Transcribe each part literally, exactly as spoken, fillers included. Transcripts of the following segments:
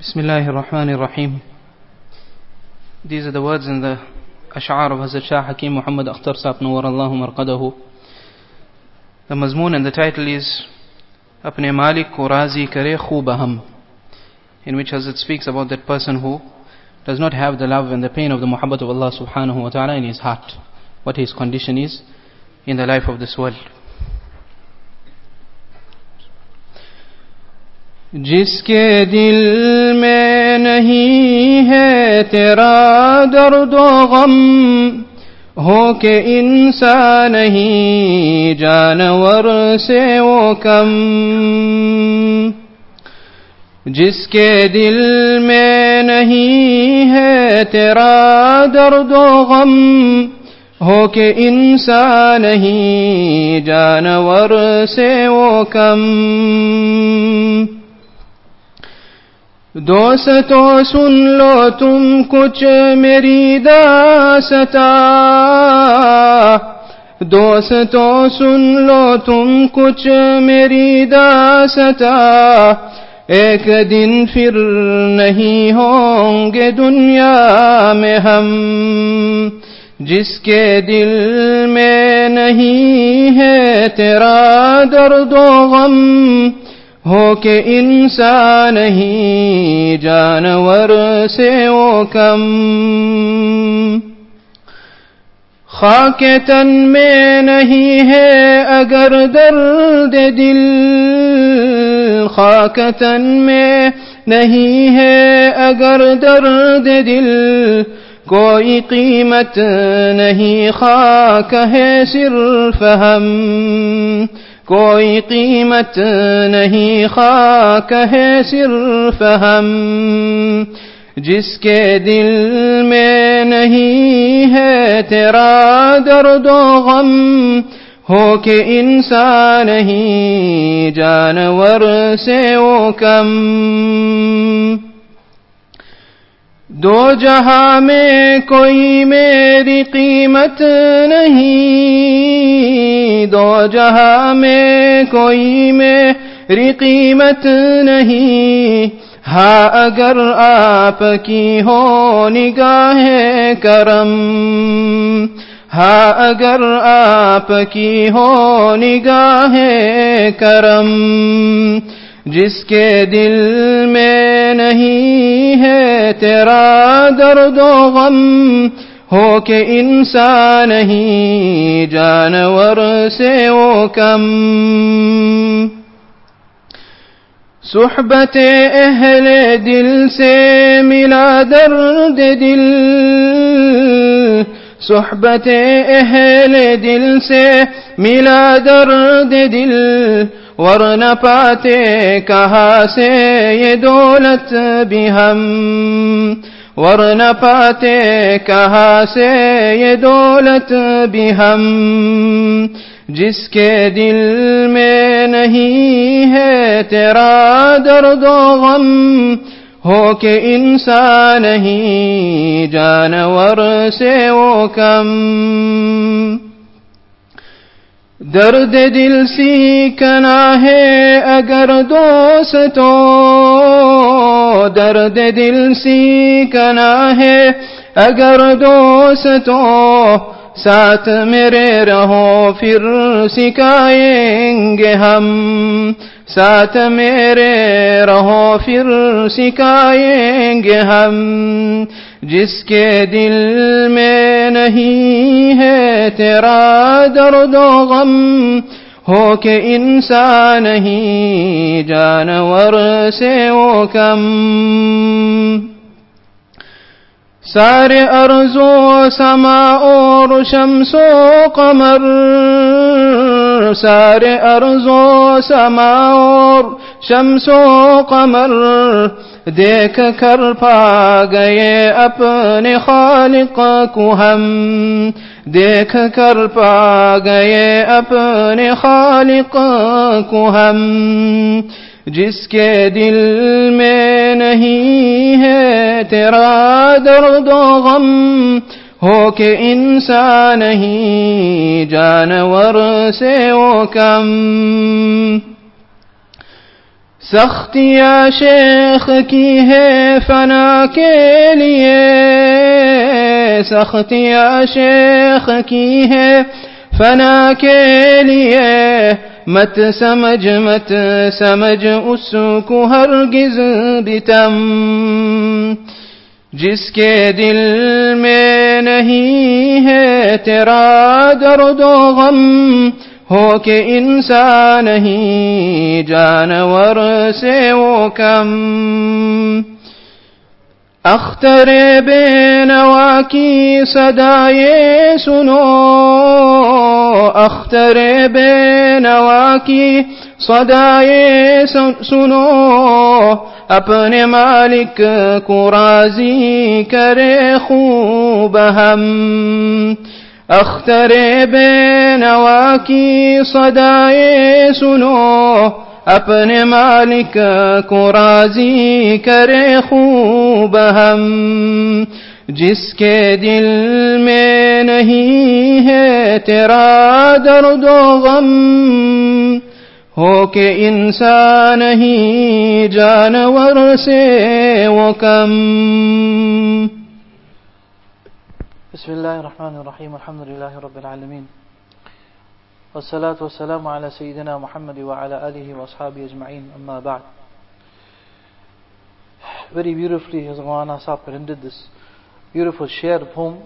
Bismillahir Rahmanir Rahim. These are the words in the Ash'ar of Hazrat Shah Hakim Muhammad Akhtar Sahib Nawwarallahu Marqadahu. The mazmoon and the title is Apne Malik ko Razi Kare Khoob Aham, in which Hazrat speaks about that person who does not have the love and the pain of the muhabbat of Allah subhanahu wa ta'ala in his heart, what his condition is in the life of this world. जिसके दिल में नहीं है तेरा दर्द व गम, हो के इंसान नहीं जानवर से वो कम। जिसके दिल में नहीं है तेरा दर्द व गम, हो के इंसान नहीं जानवर से वो कम। दोस्तों सुन लो तुम कुछ मेरी दास्तां, दोस्तों सुन लो तुम कुछ मेरी दास्तां, एक दिन फिर नहीं होंगे दुनिया में हम। जिसके दिल में नहीं है तेरा दर्द व गम, हो के इंसान नहीं जानवर से वो कम। खाके तन में नहीं है अगर दर्द दिल, खाके तन में नहीं है अगर दर्द दिल, कोई कीमत नहीं खाक है सिर्फ हम, कोई कीमत नहीं खाक है सिर्फ हम। जिसके दिल में नहीं है तेरा दर्द व गम, हो के इंसान नहीं जानवर से वो कम। दो जहां में कोई मेरी कीमत नहीं, दो जहां में कोई मेरी कीमत नहीं, हाँ अगर आपकी हो निगाहे करम, हाँ अगर आपकी हो निगाहे करम। जिसके दिल में नहीं है तेरा दर्द व गम, हो के इंसान नहीं जानवर से वो कम। सुहबत अहले दिल से मिला दर्द दिल, सुहबत अहले दिल से मिला दर्द दिल, वरना पाते कहाँ से ये दौलत भी हम, वरना पाते कहाँ से ये दौलत भी हम। जिसके दिल में नहीं है तेरा दर्द व गम, हो के इंसान नहीं जानवर से वो कम। दर्द दिल सीखना है अगर दोस्तों, दर्द दिल सीखना है अगर दोस्तों, साथ मेरे रहो फिर सिखाएंगे हम, साथ मेरे रहो फिर सिखाएंगे हम। जिसके दिल में नहीं है तेरा दर्द व गम, हो के इंसान नहीं जानवर से वो कम। सारे अर्ज़ो समा और शम्सो कमर, सारे अर्ज़ो समा और शम्सो कमर, देख कर पा गए अपने खालिक को हम, देख कर पा गए अपने खालिक को हम। जिसके दिल में नहीं है तेरा दर्द व गम, हो के इंसान नहीं जानवर से वो कम। सख्तियाँ शेख की है फना के लिए, सख्तियाँ शेख की है फना के लिए, मत समझ मत समझ उसको हरगिज़ बितम, जिसके दिल में नहीं है तेरा दर्द व गम, हो के इंसान नहीं जानवर से वो कम। अख्तरे बेनवा की सदाए सुनो, अख्तरे बेनवा की सदाए सुनो, अपने मालिक को राजी करे खूब हम। अख्तरे बेनवा की सदाए सुनो, अपने मालिक को राजी करे खूब हम, जिसके दिल में नहीं है तेरा दर्द व गम, हो के इंसान ही जानवर से वो कम। बिस्मिल्लाहिर्रहमानिर्रहीम, अल्हम्दुलिल्लाहि रब्बिल आलमीन, वस्सलातु वस्सलामु अला सय्यिदिना मुहम्मद व अला आलिहि व अस्हाबिहि अजमईन, अम्मा बअद. Very beautifully Hazrat Maulana Sahib rendered this beautiful shair poem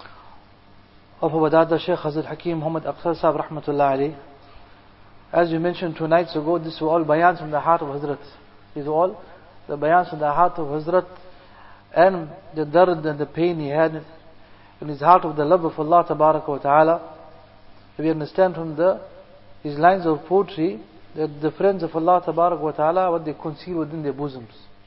of our Dada Shaykh Hazrat Hakeem Muhammad Akhtar Sahib rahmatullah alayhi. As we mentioned two nights ago, this were all bayans from the heart of Hazrat. These were all the bayans from the heart of Hazrat, and the dard and the pain he had in his heart of the love of Allah Tabaraka wa Ta'ala. We understand from the these lines of poetry that the friends of Allah Tabaraka wa Ta'ala, what they conceal within their bosoms,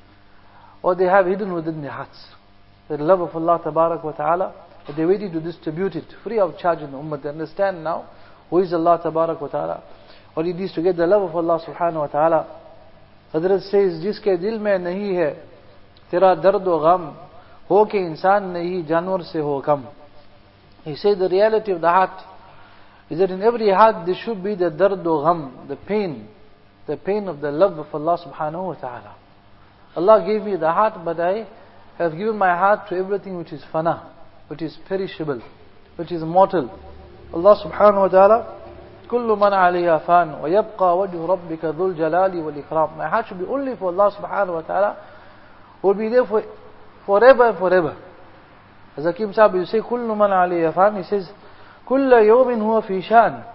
or they have hidden within their hearts, the love of Allah Tabaraka wa Ta'ala, that they're waiting to distribute it free of charge in the ummah. They understand now who is Allah Tabaraka wa Ta'ala, what it is to get the love of Allah Subhanahu wa Ta'ala. Hazrat says, jiske dil mein nahi hai tera dard o gham, ho ke insan nahi janwar se ho kam. He said the reality of the heart is that in every heart there should be the dard o gham, the pain, the pain of the love of Allah Subhanahu wa Ta'ala. Allah gave me the heart, but I have given my heart to everything which is fana, which is perishable, which is mortal. Allah Subhanahu wa Ta'ala, kullu man alayha fan wa yabqa wajhu rabbika dhul jalali wal ikram. My heart should be only for Allah Subhanahu wa Ta'ala, will be there for forever and forever. As Hakim Sahib, you say kullu man alayha fan, he says kulla yawmin huwa fi shan,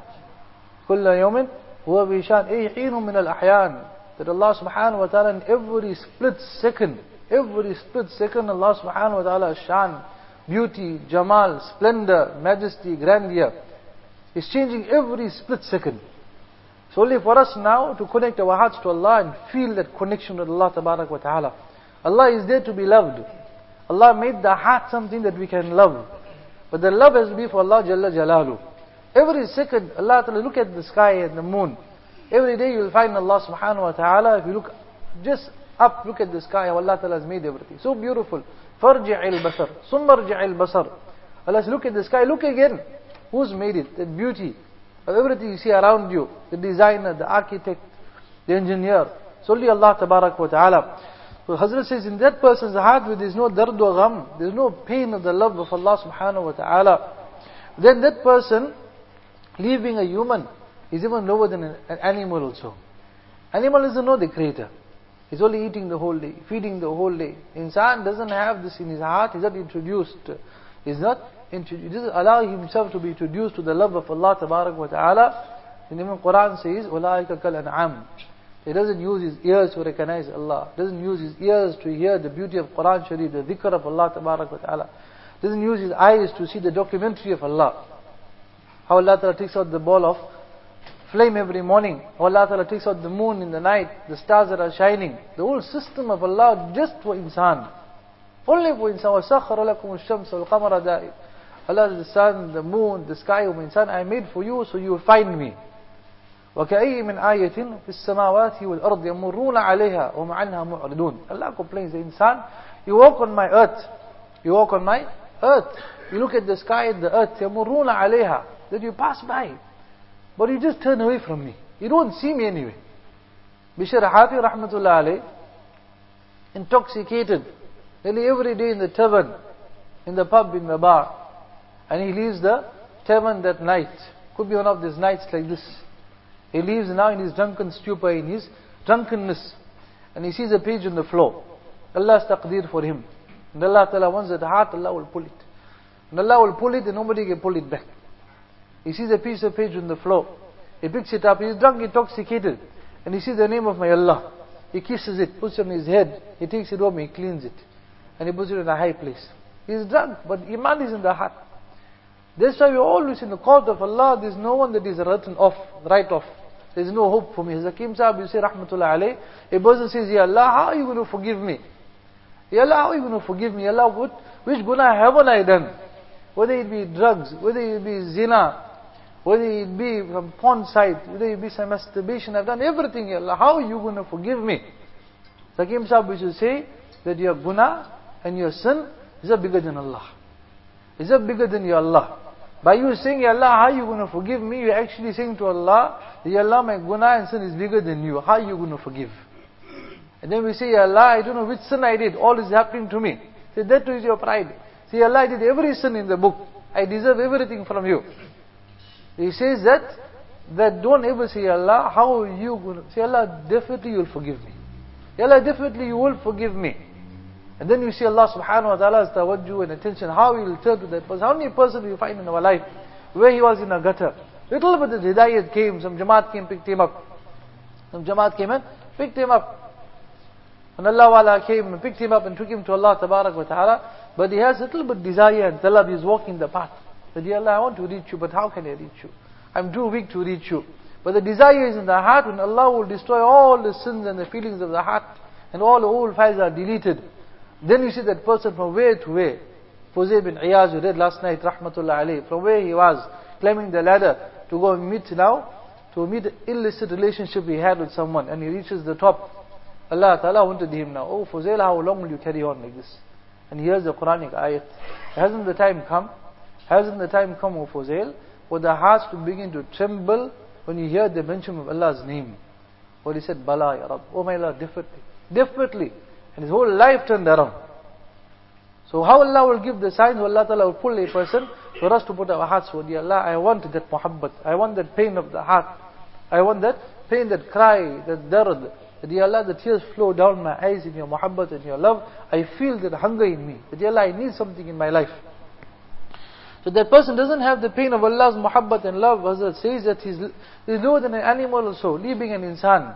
kulla yawmin huwa fi shan, ay heenun min al ahyan. That Allah Subhanahu wa Ta'ala in every split second, every split second, Allah Subhanahu wa Ta'ala shan, beauty, jamal, splendor, majesty, grandeur is changing every split second. It's only for us now to connect our hearts to Allah and feel that connection with Allah Tabarak wa Ta'ala. Allah is there to be loved. Allah made the heart something that we can love, but the love has to be for Allah Jalla Jalalu. Every second, Allah Ta'ala, look at the sky and the moon. Every day you will find Allah Subhanahu wa Ta'ala. If you look just up, look at the sky, how Allah Ta'ala has made everything so beautiful. Farji'il basar, summarji'il basar. Allah says, look at the sky, look again. Who's made it? That beauty of everything you see around you, the designer, the architect, the engineer. It's only Allah Tabarak wa Ta'ala. So Hazrat says, in that person's heart where there is no dard wa gham, there is no pain of the love of Allah Subhanahu wa Ta'ala, then that person, leaving a human, is even lower than an animal also. Animal doesn't know the Creator. He's only eating the whole day, feeding the whole day. Insan doesn't have this in his heart. He's not introduced. He's not introduced. He doesn't allow himself to be introduced to the love of Allah Tabarak wa Ta'ala. And even Quran says, "Ulaika kal an'am." He doesn't use his ears to recognize Allah. Doesn't use his ears to hear the beauty of Quran Sharif, the dhikr of Allah Tabarak wa Ta'ala. Doesn't use his eyes to see the documentary of Allah. How Allah Ta'ala takes out the ball of flame every morning. How Allah Ta'ala takes out the moon in the night, the stars that are shining. The whole system of Allah just for insan. Only for insan. وَسَخَّرَ لَكُمُ الشَّمْسَ وَالْقَمَرَ دَائِمًا. Allah, the sun, the moon, the sky, of insan, I made for you so you will find me. وَكَأَيِّ مِنْ آيَةٍ فِي السَّمَاوَاتِ وَالْأَرْضِ يَمُرُّونَ عَلَيْهَا وَمَا عَنْهَا مُعْرِضُونَ. Allah complains, the insan, you walk on my earth. You walk on my earth. You look at the sky and the earth. يَمُرُّونَ عَلَيْهَا. That you pass by. But you just turn away from me. You don't see me anyway. Bishr Hafi rahmatullah alayh, intoxicated, nearly every day in the tavern, in the pub, in the bar. And he leaves the tavern that night. Could be one of these nights like this. He leaves now in his drunken stupor, in his drunkenness. And he sees a page on the floor. Allah's taqdeer for him. And Allah Ta'ala wants that heart, Allah will pull it. And Allah will pull it and nobody can pull it back. He sees a piece of page on the floor. He picks it up. He's drunk, intoxicated. And he sees the name of my Allah. He kisses it, puts it on his head. He takes it home, he cleans it. And he puts it in a high place. He's drunk, but Iman is in the heart. That's why we always in the court of Allah, there's no one that is written off, right off. There's no hope for me. As Hakim Sahib, you say, Rahmatullah alayh, a person says, Ya Allah, how are you going to forgive me? Ya Allah, how are you going to forgive me? Ya Allah, what, which guna haven't I done? Whether it be drugs, whether it be zina, whether it be from porn site, whether it be some masturbation, I've done everything, Ya Allah, how are you going to forgive me? Hakim Sahib used to say that your guna and your sin is a bigger than Allah. Is a bigger than your Allah. By you saying, Ya Allah, how are you going to forgive me? You're actually saying to Allah, Ya Allah, my guna and sin is bigger than you. How are you going to forgive? And then we say, Ya Allah, I don't know which sin I did. All is happening to me. Say, that too is your pride. Say, Ya Allah, I did every sin in the book. I deserve everything from you. He says that, that don't ever say, Ya Allah, how are you going to... Say, Allah, definitely you will forgive me. Ya Allah, definitely you will forgive me. And then you see Allah subhanahu wa ta'ala's tawajjuh and attention, how He will turn to that person. How many persons do you find in our life where he was in a gutter? Little bit of hidayat came, some Jamaat came, picked him up. Some Jamaat came and picked him up. And Allah wala came and picked him up and took him to Allah tabarak wa ta'ala. But he has a little bit desire and talab, he's walking the path. That, Ya Allah, I want to reach you, but how can I reach you? I'm too weak to reach you. But the desire is in the heart, and Allah will destroy all the sins and the feelings of the heart. And all the old files are deleted. Then you see that person from where to where. Fuzayl bin Iyaz, you read last night, Rahmatullah alayh, from where he was, climbing the ladder to go and meet now, to meet the illicit relationship he had with someone, and he reaches the top. Allah Ta'ala wanted him now, oh Fuzayl, how long will you carry on like this? And here's the Quranic ayat. Hasn't the time come? Hasn't the time come, O Fuzayl, for the hearts to begin to tremble when you hear the mention of Allah's name? Or he said, Bala ya Rabb, oh my Allah, definitely, definitely. And his whole life turned around. So how Allah will give the signs, Allah Ta'ala will pull a person for us to put our hearts for, Ya Allah, I want that muhabbat, I want that pain of the heart, I want that pain, that cry, that dard, that Ya Allah, the tears flow down my eyes in your muhabbat and your love. I feel that hunger in me, that Ya Allah, I need something in my life. So that person doesn't have the pain of Allah's muhabbat and love. Hazrat says that he's, he's lower than an animal also, leaving an insan.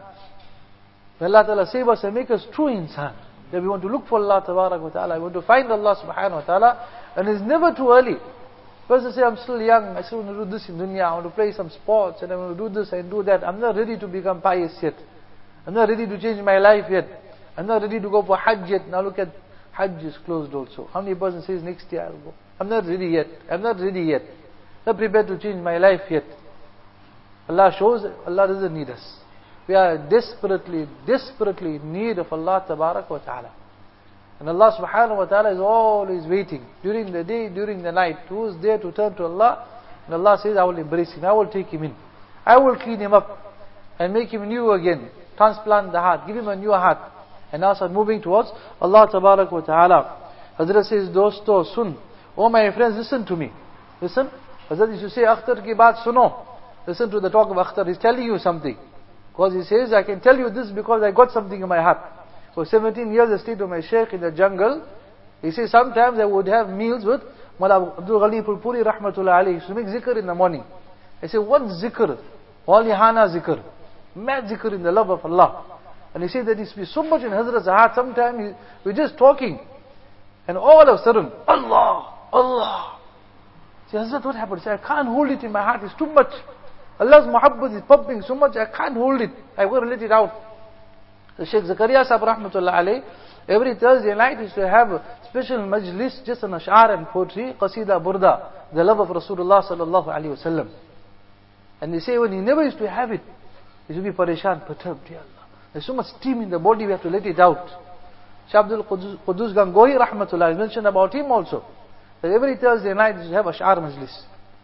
May Allah Ta'ala save us and make us true insan. That we want to look for Allah Tabarak wa Ta'ala. We want to find Allah Subhanahu wa Ta'ala. And it's never too early. Person say, I'm still young, I still want to do this in dunya, I want to play some sports, and I want to do this and do that. I'm not ready to become pious yet. I'm not ready to change my life yet. I'm not ready to go for Hajj yet. Now look at, Hajj is closed also. How many persons says next year I'll go? I'm not ready yet. I'm not ready yet. Not prepared to change my life yet. Allah shows Allah doesn't need us. We are desperately, desperately in need of Allah Tabarak wa Ta'ala. And Allah Subhanahu wa Ta'ala is always waiting. During the day, during the night. Who is there to turn to Allah? And Allah says, I will embrace him. I will take him in. I will clean him up. And make him new again. Transplant the heart. Give him a new heart. And now start moving towards Allah Tabarak wa Ta'ala. Hazrat says, Dosto sun. Oh my friends, listen to me. Listen. Hazrat used to say, Akhtar ki baat suno. Listen to the talk of Akhtar. He's telling you something. Because he says, I can tell you this because I got something in my heart. For seventeen years I stayed with my sheikh in the jungle. He says, sometimes I would have meals with Mullah Abdul Ghani Pulpuri Rahmatullah alayhi. He used to make zikr in the morning. I said, what zikr? Walihana zikr. Mad zikr in the love of Allah. And he said that he used to be so much in Hazrat's heart. Sometimes we're just talking. And all of a sudden, Allah, Allah. Say, Hazrat, what happened? He said, I can't hold it in my heart. It's too much. Allah's muhabbat is pumping so much, I can't hold it. I will let it out. The Sheikh Zakaria Sahib Rahmatullah alayh, every Thursday night used to have a special majlis, just an ash'ar and poetry, qasida burda, the love of Rasulullah sallallahu alayhi wa sallam. And they say when he never used to have it, he used to be pareshan, perturbed, Ya Allah. There's so much steam in the body, we have to let it out. Shaykh Abdul Qudus Gangohi Rahmatullah, I mentioned about him also. That every Thursday night he used to have ash'ar majlis.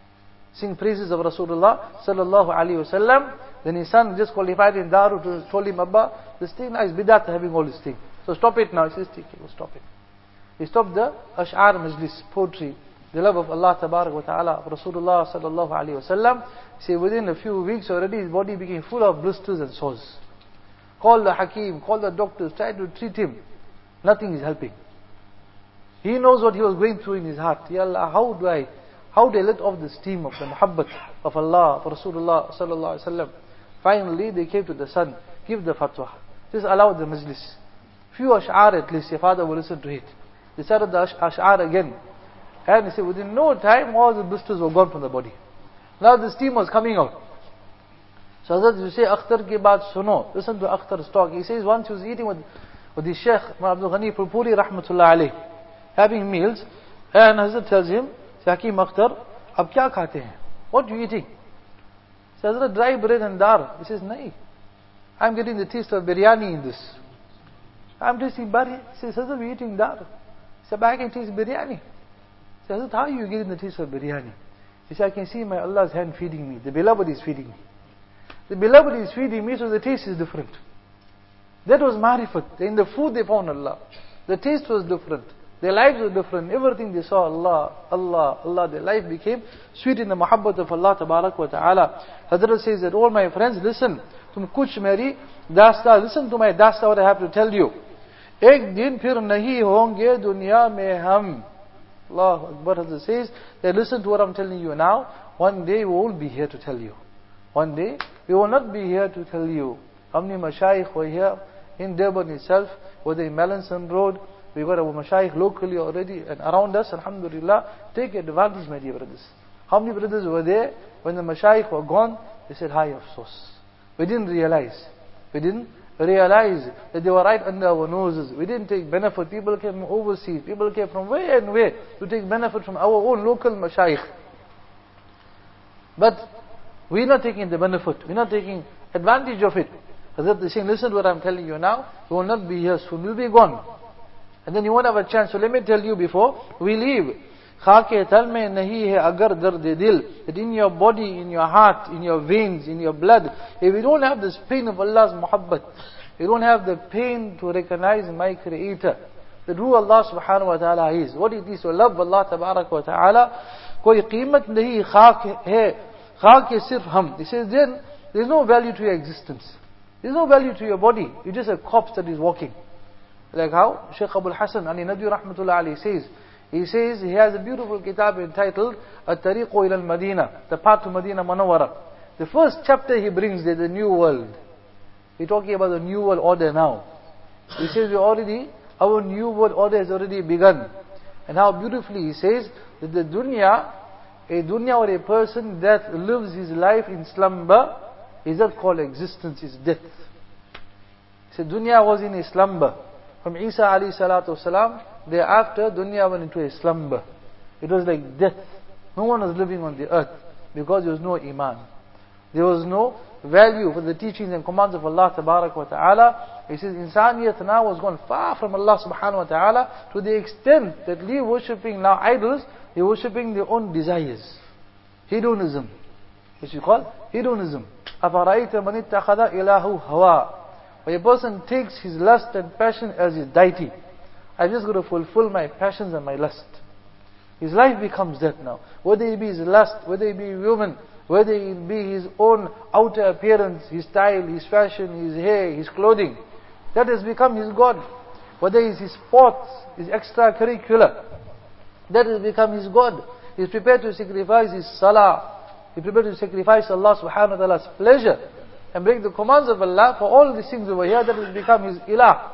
sing praises of Rasulullah sallallahu alaihi wasallam. Then his son just qualified in Daru to told him, Abba, this thing now is bidat having all this thing. So stop it now. He says, take it, we'll stop it. He stopped the Ash'ar Majlis, poetry, the love of Allah Tabarak wa Ta'ala, of Rasulullah sallallahu alaihi wasallam. Say within a few weeks already his body became full of blisters and sores. Call the Hakim, call the doctors, try to treat him. Nothing is helping. He knows what he was going through in his heart. Ya Allah, how do I, how do I let off the steam of the muhabbat of Allah, of Rasulullah sallallahu alaihi wasallam? Finally, they came to the son, give the fatwa. Just allow the majlis. Few ash'ar at least, your father will listen to it. They started the ash'ar again. And he said, within no time, all the blisters were gone from the body. Now the steam was coming out. So Hazrat, you say, Akhtar ke baat suno. Listen to Akhtar's talk. He says, once he was eating with, with the Shaykh, Abdul Ghani Purpuri, rahmatullah alayh, having meals, and Hazrat tells him, Hakim Akhtar, ab kya khate hain? What are you eating? He says, Hazrat, dry bread and dar. He says, nahi. I'm getting the taste of biryani in this. I'm tasting biryani. He says, Hazrat, we're eating dar. He said, but I can taste biryani. He says, Hazrat, how are you getting the taste of biryani? He said, I can see my Allah's hand feeding me. The beloved is feeding me. The beloved is feeding me, so the taste is different. That was marifat. In the food they found Allah. The taste was different. Their lives were different. Everything they saw Allah, Allah, Allah. Their life became sweet in the muhabbat of Allah Tabarak wa Ta'ala. Hazrat says that, all my friends, listen. Tum kuch meri dasta. Listen to my dasta, what I have to tell you. Ek din phir nahi honge dunya mein hum. Allah Akbar. Hazrat says that, listen to what I'm telling you now. One day we won't be here to tell you. One day we will not be here to tell you. How many mashayikh were here in Durban itself, whether in Melanson Road. We got our mashayikh locally already and around us, alhamdulillah. Take advantage, my dear brothers. How many brothers were there when the mashayikh were gone? They said, hi, afsos. We didn't realize. We didn't realize that they were right under our noses. We didn't take benefit. People came from overseas. People came from where and where to take benefit from our own local mashayikh. But we're not taking the benefit. We're not taking advantage of it. Hazrat is saying, listen to what I'm telling you now. We will not be here soon. We'll be gone. And then you won't have a chance. So let me tell you before we leave. Khake tal mein nahi hai agar dard dil. That in your body, in your heart, in your veins, in your blood, if you don't have this pain of Allah's muhabbat, you don't have the pain to recognize my Creator, that who Allah subhanahu wa ta'ala is, what it is to love Allah tabarak wa ta'ala, koi qeemat nahi khak hai, khak sirf hum. He says then, there's no value to your existence. There's no value to your body. You're just a corpse that is walking. Like how Shaykh Abul Hasan Ali Nadwi rahmatullah alayhi says, he says he has a beautiful kitab entitled At-Tariqu ila al-Madina, the path to Madina Munawwara. The first chapter he brings there, the new world. We're talking about the new world order now. He says we already, our new world order has already begun. And how beautifully he says that the dunya, a dunya or a person that lives his life in slumber, is not called existence, is death. He said dunya was in a slumber. From Isa alayhi salatu wasalam, thereafter dunya went into a slumber. It was like death. No one was living on the earth because there was no iman. There was no value for the teachings and commands of Allah tabarak wa ta'ala. He says insaniyat now was gone far from Allah subhanahu wa ta'ala, to the extent that they worshipping now idols, they worshipping their own desires. Hedonism, which you call hedonism. أَفَرَأَيْتَ مَنِ اتَّخَذَ إِلَهُ هَوَىٰ. When a person takes his lust and passion as his deity, I just got to fulfill my passions and my lust. His life becomes that now. Whether it be his lust, whether it be women, whether it be his own outer appearance, his style, his fashion, his hair, his clothing, that has become his God. Whether it's his sports, his extracurricular, that has become his God. He's prepared to sacrifice his salah. He's prepared to sacrifice Allah subhanahu wa ta'ala's pleasure and break the commands of Allah for all these things over here, that has become his ilah.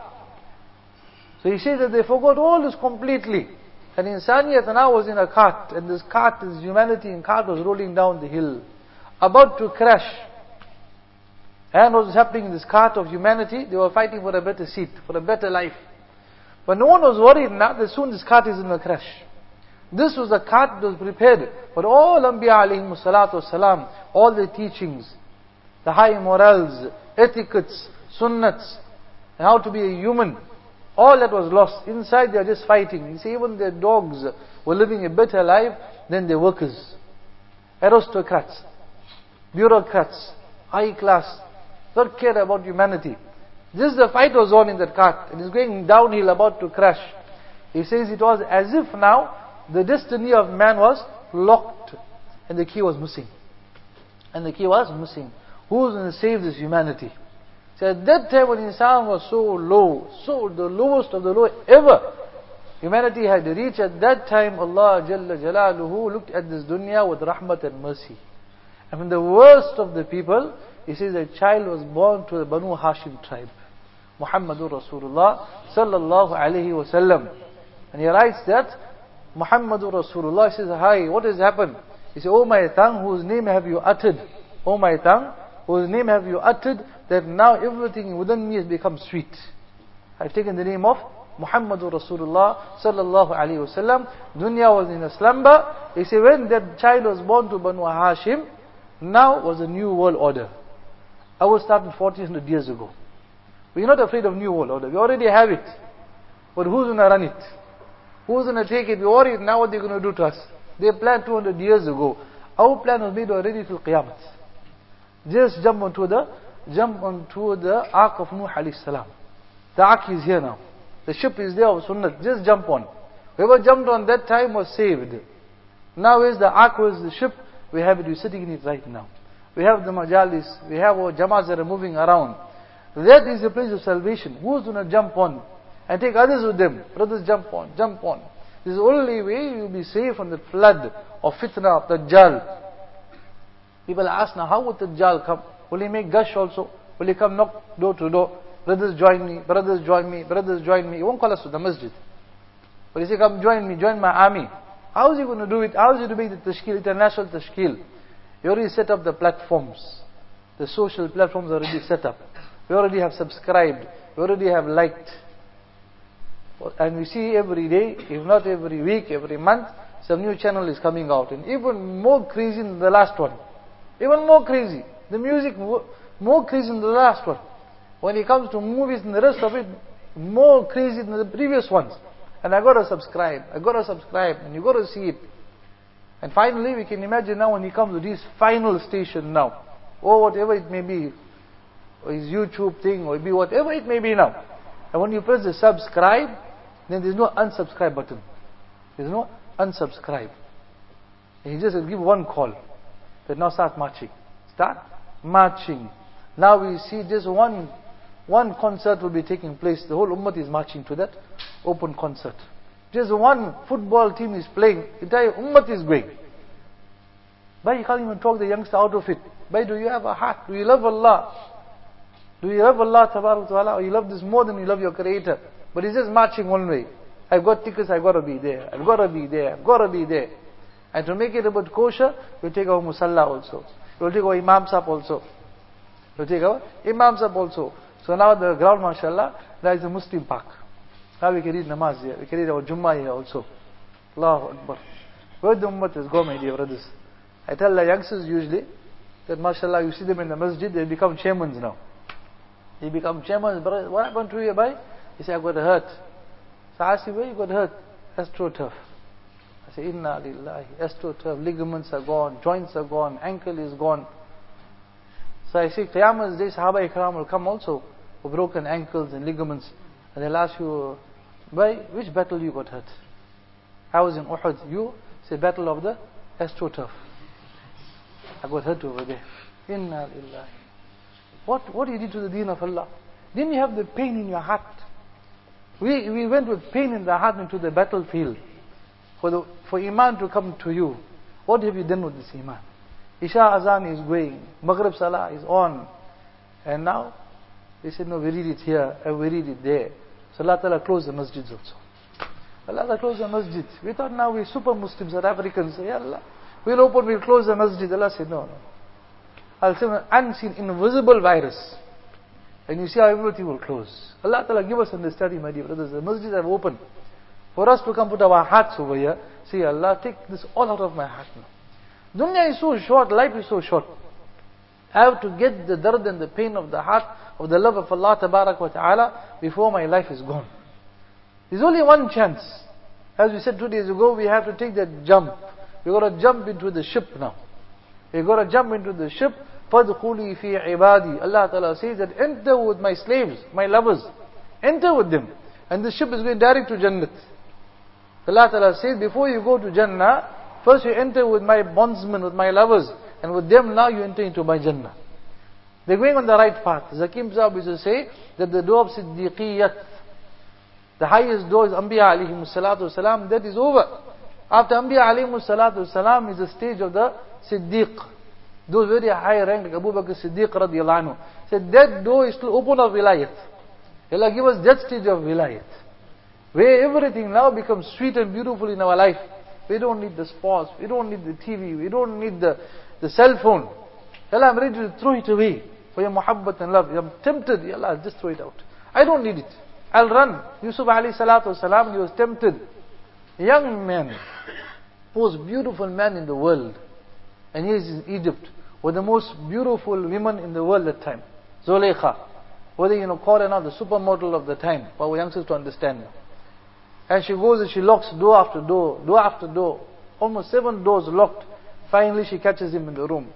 So he says that they forgot all this completely. And insaniyat now was in a cart, and this cart, this humanity in cart was rolling down the hill, about to crash. And what was happening in this cart of humanity? They were fighting for a better seat, for a better life. But no one was worried now that soon this cart is in a crash. This was a cart that was prepared for all Anbiya alayhimu salatu wasalam, all the teachings, the high morals, etiquettes, sunnats, and how to be a human. All that was lost. Inside they are just fighting. You see, even their dogs were living a better life than their workers. aristocrats, bureaucrats, high class, not care about humanity. Just the fight was on in that cart. It is going downhill, about to crash. He says it was as if now the destiny of man was locked and the key was missing. And the key was missing. Who's going to save this humanity? So at that time when insan was so low, so the lowest of the low ever, humanity had reached, at that time Allah Jalla Jalaluhu looked at this dunya with rahmat and mercy. And from the worst of the people, he says a child was born to the Banu Hashim tribe, Muhammadur Rasulullah Sallallahu Alaihi Wasallam. And he writes that Muhammadur Rasulullah says, hi, what has happened? He says, oh my tongue, whose name have you uttered? Oh my tongue, whose name have you uttered, that now everything within me has become sweet. I've taken the name of Muhammadur Rasulullah Sallallahu Alaihi Wasallam. Dunya was in a slumber. He said, when that child was born to Banu Hashim, now was a new world order. I was started fourteen hundred years ago. We're not afraid of new world order. We already have it. But who's going to run it? Who's going to take it? We worry now what they're going to do to us. They planned two hundred years ago. Our plan was made already till Qiyamah. Just jump onto the jump onto the Ark of Nuh alayhi salam. The Ark is here now. The ship is there of Sunnah. Just jump on. Whoever jumped on that time was saved. Now is the Ark, where is the ship? We have it. We're sitting in it right now. We have the majalis. We have our jama'as that are moving around. That is the place of salvation. Who's going to jump on and take others with them? Brothers, jump on, jump on. This is the only way you will be saved from the flood of fitna of Dajjal. People ask now, how would Dajjal come? Will he make gush also? Will he come knock door to door? Brothers join me, brothers join me, brothers join me. He won't call us to the masjid. But he say, come join me, join my army. How is he going to do it? How is he going to make the tashkil, international tashkil? He already set up the platforms. The social platforms are already set up. We already have subscribed. We already have liked. And we see every day, if not every week, every month, some new channel is coming out. And even more crazy than the last one. Even more crazy. The music more crazy than the last one. When it comes to movies and the rest of it, more crazy than the previous ones. And I got to subscribe. I got to subscribe. And you got to see it. And finally, we can imagine now when he comes to this final station now, or whatever it may be, or his YouTube thing, or be whatever it may be now. And when you press the subscribe, then there's no unsubscribe button. There's no unsubscribe. And he just will give one call. But now start marching. Start marching. Now we see just one one concert will be taking place. The whole ummah is marching to that open concert. Just one football team is playing. The entire ummah is going. But you can't even talk the youngster out of it. But do you have a heart? Do you love Allah? Do you love Allah Tabarak Ta'ala? Or you love this more than you love your Creator? But he's just marching one way. I've got tickets, I've got to be there. I've got to be there. I've got to be there. And to make it about kosher, we'll take our Musalla also. We'll take our Imam Sahib also. We'll take our Imam Sahib also. So now the ground, mashallah, there is a Muslim park. Now we can read namaz here. We can read our Jummah here also. Allahu Akbar. Where the ummah has gone, my dear brothers. I tell the youngsters usually that mashallah, you see them in the masjid, they become chairmen now. They become chairmen. Brother, what happened to you, boy? He said, I got hurt. So I asked him, where you got hurt? AstroTurf. I said, Inna lillahi. AstroTurf. Ligaments are gone. Joints are gone. Ankle is gone. So I say, Qiyamah's day, Sahaba Ikram will come also with broken ankles and ligaments. And they'll ask you, by which battle you got hurt? I was in Uhud. You? Say, battle of the AstroTurf. I got hurt over there. Inna lillahi. What, what you did to the deen of Allah? Didn't you have the pain in your heart? We, we went with pain in the heart into the battlefield for, the, for Iman to come to you. What have you done with this Iman? Isha Azan is going. Maghrib Salah is on. And now, they said, no, we read it here and we read it there. So Allah Ta'ala closed the masjids also. Allah Ta'ala closed the masjids. We thought now we're super Muslims or Africans. Say, Ya Allah, we'll open, we'll close the masjid. Allah said, no, no. I'll say an unseen, invisible virus. And you see how everything will close. Allah Ta'ala give us understanding, my dear brothers. The masjids have opened. For us to come put our hearts over here, say, Allah, take this all out of my heart now. Dunya is so short, life is so short. I have to get the dard and the pain of the heart, of the love of Allah Tabarak wa Ta'ala, before my life is gone. There's only one chance. As we said two days ago, we have to take that jump. We've got to jump into the ship now. You got to jump into the ship. فَادْخُلِي فِي عِبَادِي. Allah Ta'ala says that enter with my slaves, my lovers. Enter with them. And the ship is going direct to Jannat. Allah Ta'ala says, before you go to Jannah, first you enter with my bondsmen, with my lovers. And with them now you enter into my Jannah. They're going on the right path. Zakim Sahib used to say that the door of Siddiqiyat, the highest door is Anbiya alayhimus salatu wasalam, that is over. After Anbiya alayhimus salatu wasalam is the stage of the Siddiq. Those very high rank, like Abu Bakr Siddiq radiallahu anhu. Said that door is still open of wilayat. Allah give us that stage of wilayat. Where everything now becomes sweet and beautiful in our life. We don't need the sports, we don't need the T V, we don't need the, the cell phone. Allah, I'm ready to throw it away for your muhabbat and love. I'm tempted, Ya Allah, just throw it out. I don't need it. I'll run. Yusuf alayhi salatu wasalam, he was tempted. A young man, most beautiful man in the world. And he is in Egypt, with the most beautiful women in the world at the time. Zulaykha. Whether you know, call her now the supermodel of the time, for our youngsters to understand. And she goes and she locks door after door, door after door. Almost seven doors locked. Finally she catches him in the room.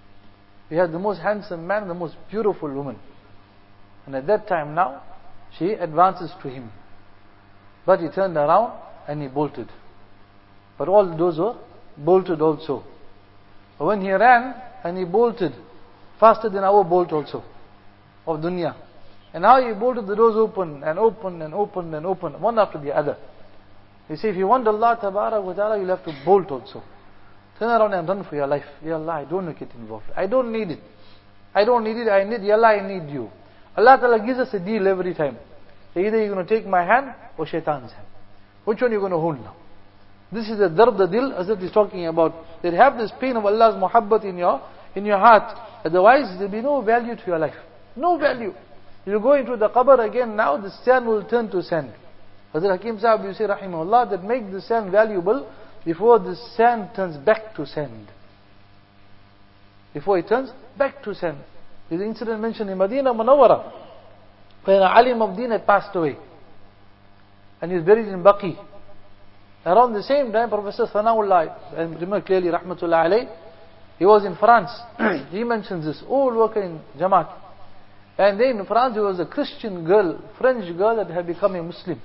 We have the most handsome man, the most beautiful woman. And at that time now, she advances to him. But he turned around and he bolted. But all the doors were bolted also. But when he ran and he bolted, faster than our bolt also, of dunya. And now he bolted, the doors open and open and open and open, one after the other. You see, if you want Allah Tabarak wa Ta'ala, you'll have to bolt also. Turn around and run for your life. Ya Allah, I don't want to get involved. I don't need it. I don't need it, I need, Ya Allah, I need you. Allah Ta'ala gives us a deal every time. Either you're going to take my hand or shaitan's hand. Which one are you going to hold now? This is the darb, the dil, as it is talking about. That have this pain of Allah's muhabbat in your, in your heart. Otherwise, there will be no value to your life. No value. You go into the qabr again, now the sand will turn to sand. Hazrat Hakim Sahib, you say, rahimahullah, that make the sand valuable before the sand turns back to sand. Before it turns back to sand. There's an incident mentioned in Medina Munawwara, when an alim of deen had passed away. And he was buried in Baqi. Around the same time, Professor Thanaullah, I remember clearly, rahmatullah alayh, he was in France. He mentions this, old worker in Jamaat. And then in France there was a Christian girl, French girl that had become a Muslim.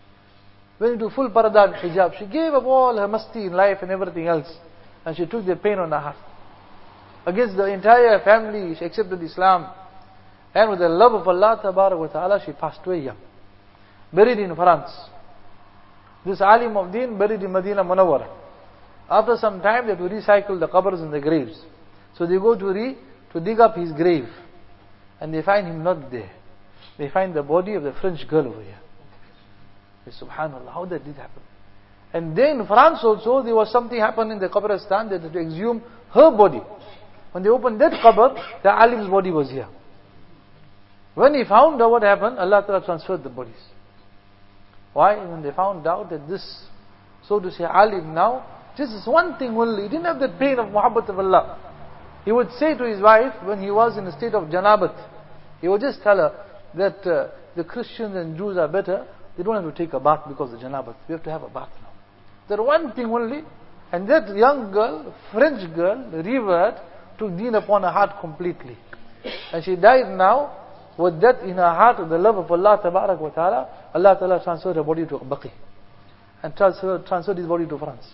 Went into full parada and hijab. She gave up all her masti in life and everything else. And she took the pain on her heart. Against the entire family, she accepted Islam. And with the love of Allah Tabarak wa Ta'ala, she passed away young. Buried in France. This alim of deen buried in Medina Munawwara. After some time, they have to recycle the qabrs and the graves. So they go to re, to dig up his grave. And they find him not there. They find the body of the French girl over here. They say, Subhanallah, how that did happen? And then in France also, there was something happened in the qabristan that had to exhume her body. When they opened that qabr, the alim's body was here. When he found out what happened, Allah Ta'ala transferred the bodies. Why? When they found out that this, so to say, alim now, just this one thing only, he didn't have that pain of muhabbat of Allah. He would say to his wife, when he was in a state of janabat, he would just tell her that uh, the Christians and Jews are better, they don't have to take a bath because of janabat. We have to have a bath now. That one thing only, and that young girl, French girl, revered, took deen upon her heart completely. And she died now, with that in her heart, with the love of Allah Tabarak wa Ta'ala, Allah Ta'ala transferred her body to Baqi. And transferred, transferred his body to France.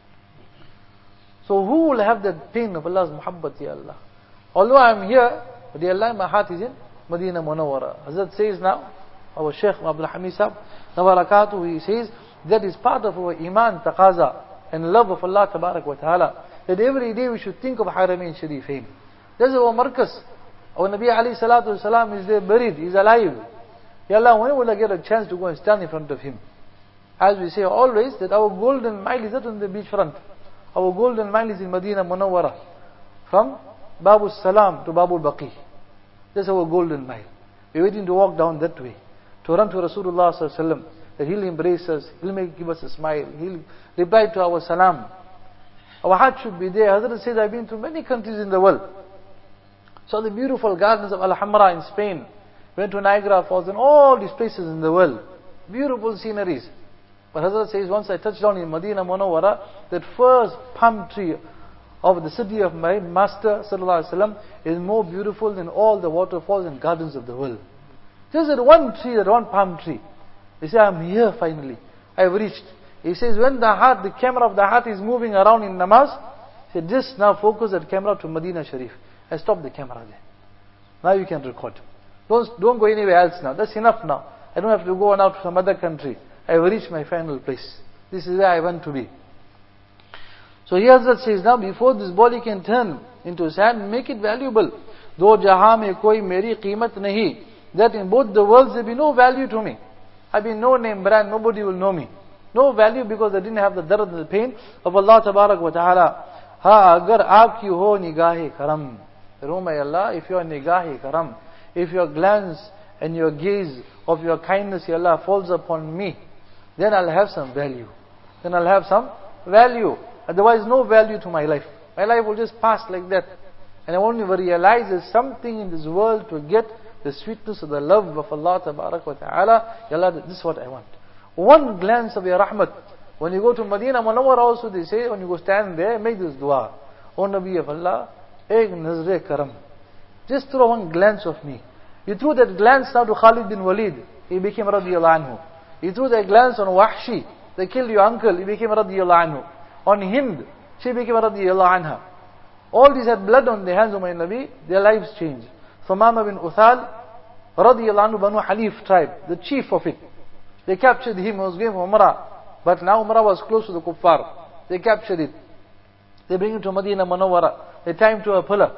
So who will have that pain of Allah's muhabbat, Ya Allah? Although I am here, but Ya Allah, my heart is in Medina Munawwara. Hazrat says now, our Shaykh Abdul Hamid Sahib, Nabarakatuh, he says, that is part of our iman, taqaza, and love of Allah Tabarak wa Ta'ala. That every day we should think of Haramain Sharifain. That's our markas. Our Nabi alayhi salatu wasalam is there buried, he's alive. Ya Allah, when will I get a chance to go and stand in front of him? As we say always, that our golden mile is not on the beach front. Our golden mile is in Medina Munawwara. From Babu Salam to Babu Baqi. That's our golden mile. We're waiting to walk down that way. To run to Rasulullah sallallahu alaihi wasallam. That he'll embrace us, he'll make, give us a smile, he'll reply to our salam. Our heart should be there. Hazrat says, I've been to many countries in the world. Saw the beautiful gardens of Alhambra in Spain. Went to Niagara Falls and all these places in the world. Beautiful sceneries. But Hazrat says, once I touched down in Medina Munawwara, that first palm tree of the city of my Master Sallallahu Alaihi Wasallam is more beautiful than all the waterfalls and gardens of the world. Just that one tree, that one palm tree. He said, I'm here finally. I've reached. He says, when the heart, the camera of the heart is moving around in namaz, he said, just now focus that camera to Medina Sharif. I stopped the camera there. Now you can record. Don't, don't go anywhere else now. That's enough now. I don't have to go on out to some other country. I have reached my final place. This is where I want to be. So here Hazrat says, now before this body can turn into sand, make it valuable. Though jahan mein koi meri qeemat nahi, that in both the worlds there be no value to me. I be no name brand, nobody will know me. No value because I didn't have the dard and the pain of Allah Tabarak wa Ta'ala. Ha agar aapki ho nigahe karam. Oh my Allah, if your nigahe karam, if your glance and your gaze of your kindness, Ya Allah, falls upon me, then I'll have some value. Then I'll have some value. Otherwise, no value to my life. My life will just pass like that. And I won't even realize there's something in this world to get the sweetness of the love of Allah Tabarak wa Ta'ala. Ya Allah, this is what I want. One glance of your rahmat. When you go to Medina Munawwara also, they say, when you go stand there, make this dua. O Nabi of Allah, ek nazre karam. Just throw one glance of me. You threw that glance now to Khalid bin Walid. He became radiyallahu anhu. You threw that glance on Wahshi. They killed your uncle. He became radiyallahu anhu. On Hind, she became radiyallahu anha. All these had blood on their hands, O my Nabi. Their lives changed. Thumama bin Uthal, radiyallahu anhu, Banu Halif tribe, the chief of it. They captured him. He was going for Umrah. But now Umrah was close to the kuffar. They captured it. They bring him to Medina Munawwara. They tie him to a pillar.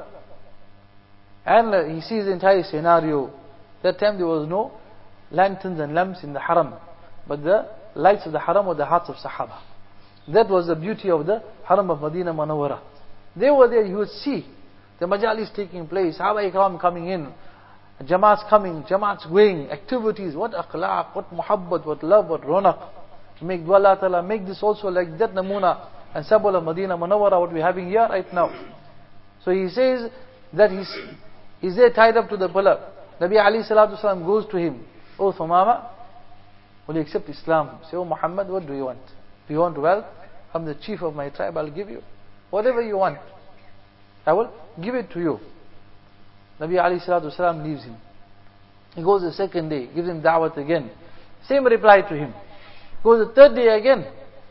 And uh, he sees the entire scenario. That time there was no lanterns and lamps in the haram. But the lights of the haram were the hearts of Sahaba. That was the beauty of the haram of Medina Munawwara. They were there, you would see the majalis taking place, Sahaba Ikram coming in, Jamaats coming, Jamaats going, activities, what akhlaq, what muhabbat, what love, what ronak. To make dua Allah Ta'ala, make this also like that namuna and Sabul of Medina Munawwara, what we're having here right now. So he says that he's, he's there tied up to the pillar. Nabi Ali Salatu Salam goes to him, Oh Thumama, will you accept Islam? Say, Oh Muhammad, what do you want? Do you want wealth? I'm the chief of my tribe, I'll give you. Whatever you want, I will give it to you. Nabi Ali Salatu Salam leaves him. He goes the second day, gives him da'wat again. Same reply to him. Goes the third day again.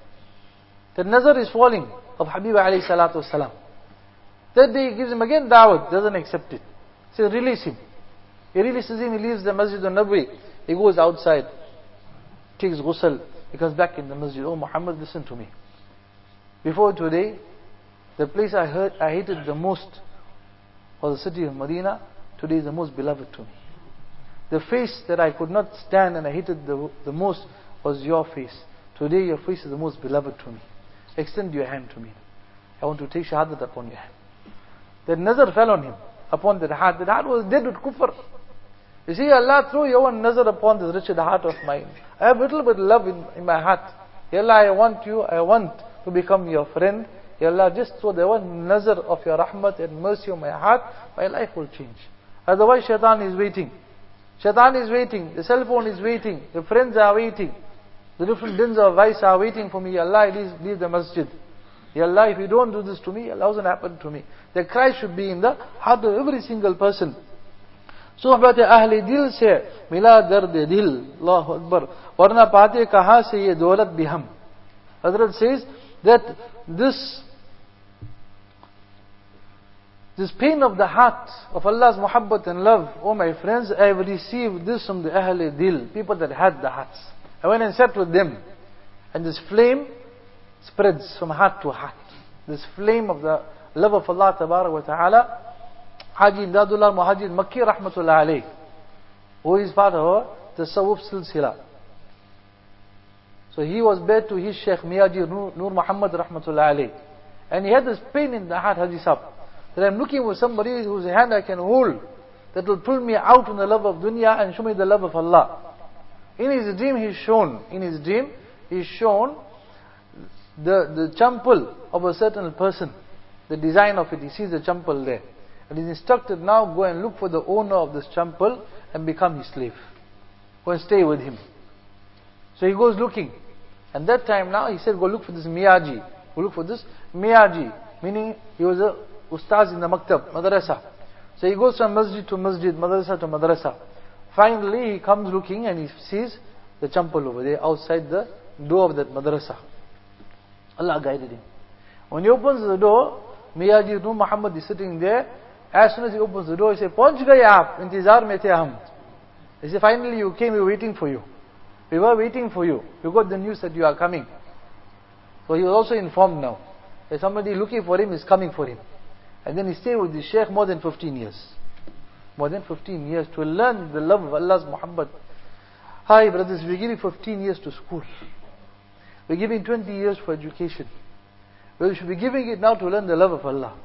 The nazar is falling of Habib alayhi salatu wasalam. Third day he gives him again da'wat, doesn't accept it. Says, release him. He releases him, he leaves the Masjid al-Nabawi. He goes outside, takes ghusl, he comes back in the masjid. Oh Muhammad, listen to me. Before today, the place I heard, I hated the most was the city of Medina. Today is the most beloved to me. The face that I could not stand and I hated the, the most was your face. Today your face is the most beloved to me. Extend your hand to me. I want to take shahadat upon your hand. That nazar fell on him, upon that heart. That heart was dead with kufr. You see, Allah threw your own nazar upon this wretched heart of mine. I have a little bit of love in, in my heart. Ya Allah, I want you, I want to become your friend. Ya Allah, just throw the one nazar of your rahmat and mercy on my heart, my life will change. Otherwise, shaitan is waiting. Shaitan is waiting. The cell phone is waiting. The friends are waiting. The different dins of vice are waiting for me. Ya Allah, leave, leave the masjid. Ya Allah, if you don't do this to me, Allah doesn't happen to me. The cry should be in the heart of every single person. Suhbat ahli dil se mila dard dil. Allahu Akbar. Warna paate kaha se ye daulat biham. Hazrat says that this This pain of the heart of Allah's muhabbat and love, oh my friends, I have received this from the Ahl-e Dil, people that had the hearts. I went and sat with them, and this flame spreads from heart to heart. This flame of the love of Allah Tabarak wa Ta'ala. Haji Imdadullah Muhajir Makki Rahmatullah Alayh, who is part of the Tasawwuf Silsila. So he was bad to his Sheikh Miyaji Nur Muhammad Rahmatullah Alayh. And he had this pain in the heart, Haji Sahib, that I'm looking for somebody whose hand I can hold, that will pull me out from the love of dunya and show me the love of Allah. In his dream he's shown, in his dream he's shown the, the champal of a certain person, the design of it. He sees the champal there. And he's instructed, now go and look for the owner of this champal and become his slave. Go and stay with him. So he goes looking. And that time now he said, go look for this Miyaji. Go look for this Miyaji. Meaning, he was a ustaz in the maktab, madrasa. So he goes from masjid to masjid, madrasa to madrasa. Finally, he comes looking and he sees the champal over there outside the door of that madrasa. Allah guided him. When he opens the door, Miyaji Nur Muhammad is sitting there. As soon as he opens the door, he says, "Pahunch gaye aap, intizar mein the hum." He said, "Finally you came, we were waiting for you. We were waiting for you. We got the news that you are coming." So he was also informed now that somebody looking for him is coming for him. And then he stayed with the Shaykh more than fifteen years. More than fifteen years to learn the love of Allah's Muhammad. Hi brothers, we're giving fifteen years to school. We're giving twenty years for education. We should be giving it now to learn the love of Allah.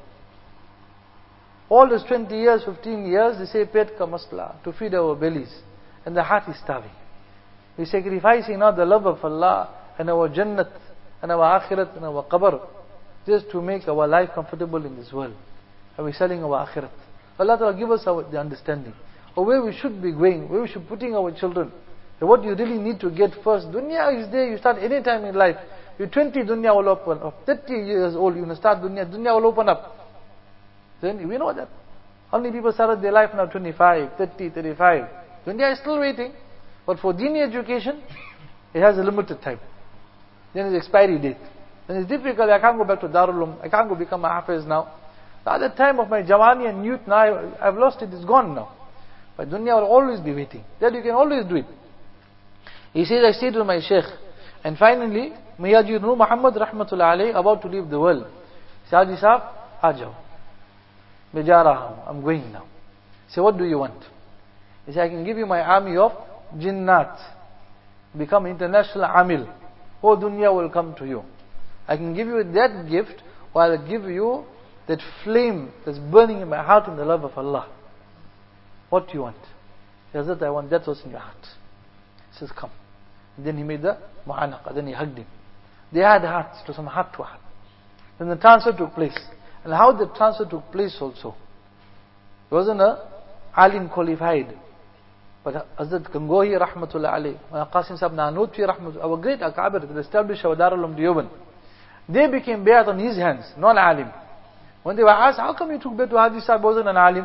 All those twenty years, fifteen years, they say, pet ka masla, to feed our bellies. And the heart is starving. We're sacrificing now the love of Allah and our Jannat and our Akhirat and our Qabr just to make our life comfortable in this world. And we're selling our Akhirat. Allah Ta'ala give us our, the understanding of where we should be going, where we should be putting our children. And what you really need to get first. Dunya is there, you start any time in life. You're twenty, dunya will open up. thirty years old, you start dunya, dunya will open up. Then we know that. How many people started their life now, twenty-five, thirty, thirty-five. Dunya is still waiting. But for dini education, it has a limited time. Then it's expiry date. Then it's difficult, I can't go back to Darul Uloom, I can't go become a Hafiz now. The other time of my Jawani and youth now, I've lost it, it's gone now. But dunya will always be waiting. That you can always do it. He says, I stayed with my Shaykh. And finally, Miyaji Nur Muhammad Rahmatullah Alayhi, about to leave the world. He said, Haji Sahab, Ajao. Main ja raha hoon, I'm going now. He said, what do you want? He said, I can give you my army of Jinnat. Become international Amil. Whole dunya will come to you. I can give you that gift, while I give you that flame that's burning in my heart in the love of Allah. What do you want? He said, I want that what's in your heart. He says, come. And then he made the mu'anaqa, then he hugged him. They had hearts, to some heart to heart. Then the transfer took place. And how the transfer took place also. He wasn't a alim qualified. But Hazrat Gangohi Rahmatullah Alayhi, Qasim Sahib Nanutwi Rahmatullah, our great Akabir that established our Darul Uloom Deoband, they became bayat on his hands, non-alim. When they were asked, how come you took bayat to Haji Sahib, wasn't an alim?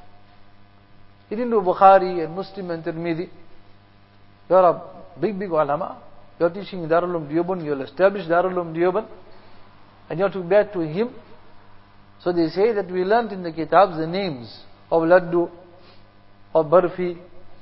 He didn't do Bukhari and Muslim and Tirmidhi. You are a big, big ulama. You are teaching Darul Uloom Deoband, you will establish Darul Uloom Deoband, and you took bayat to him. So they say that we learnt in the kitabs the names of Laddu, of Barfi,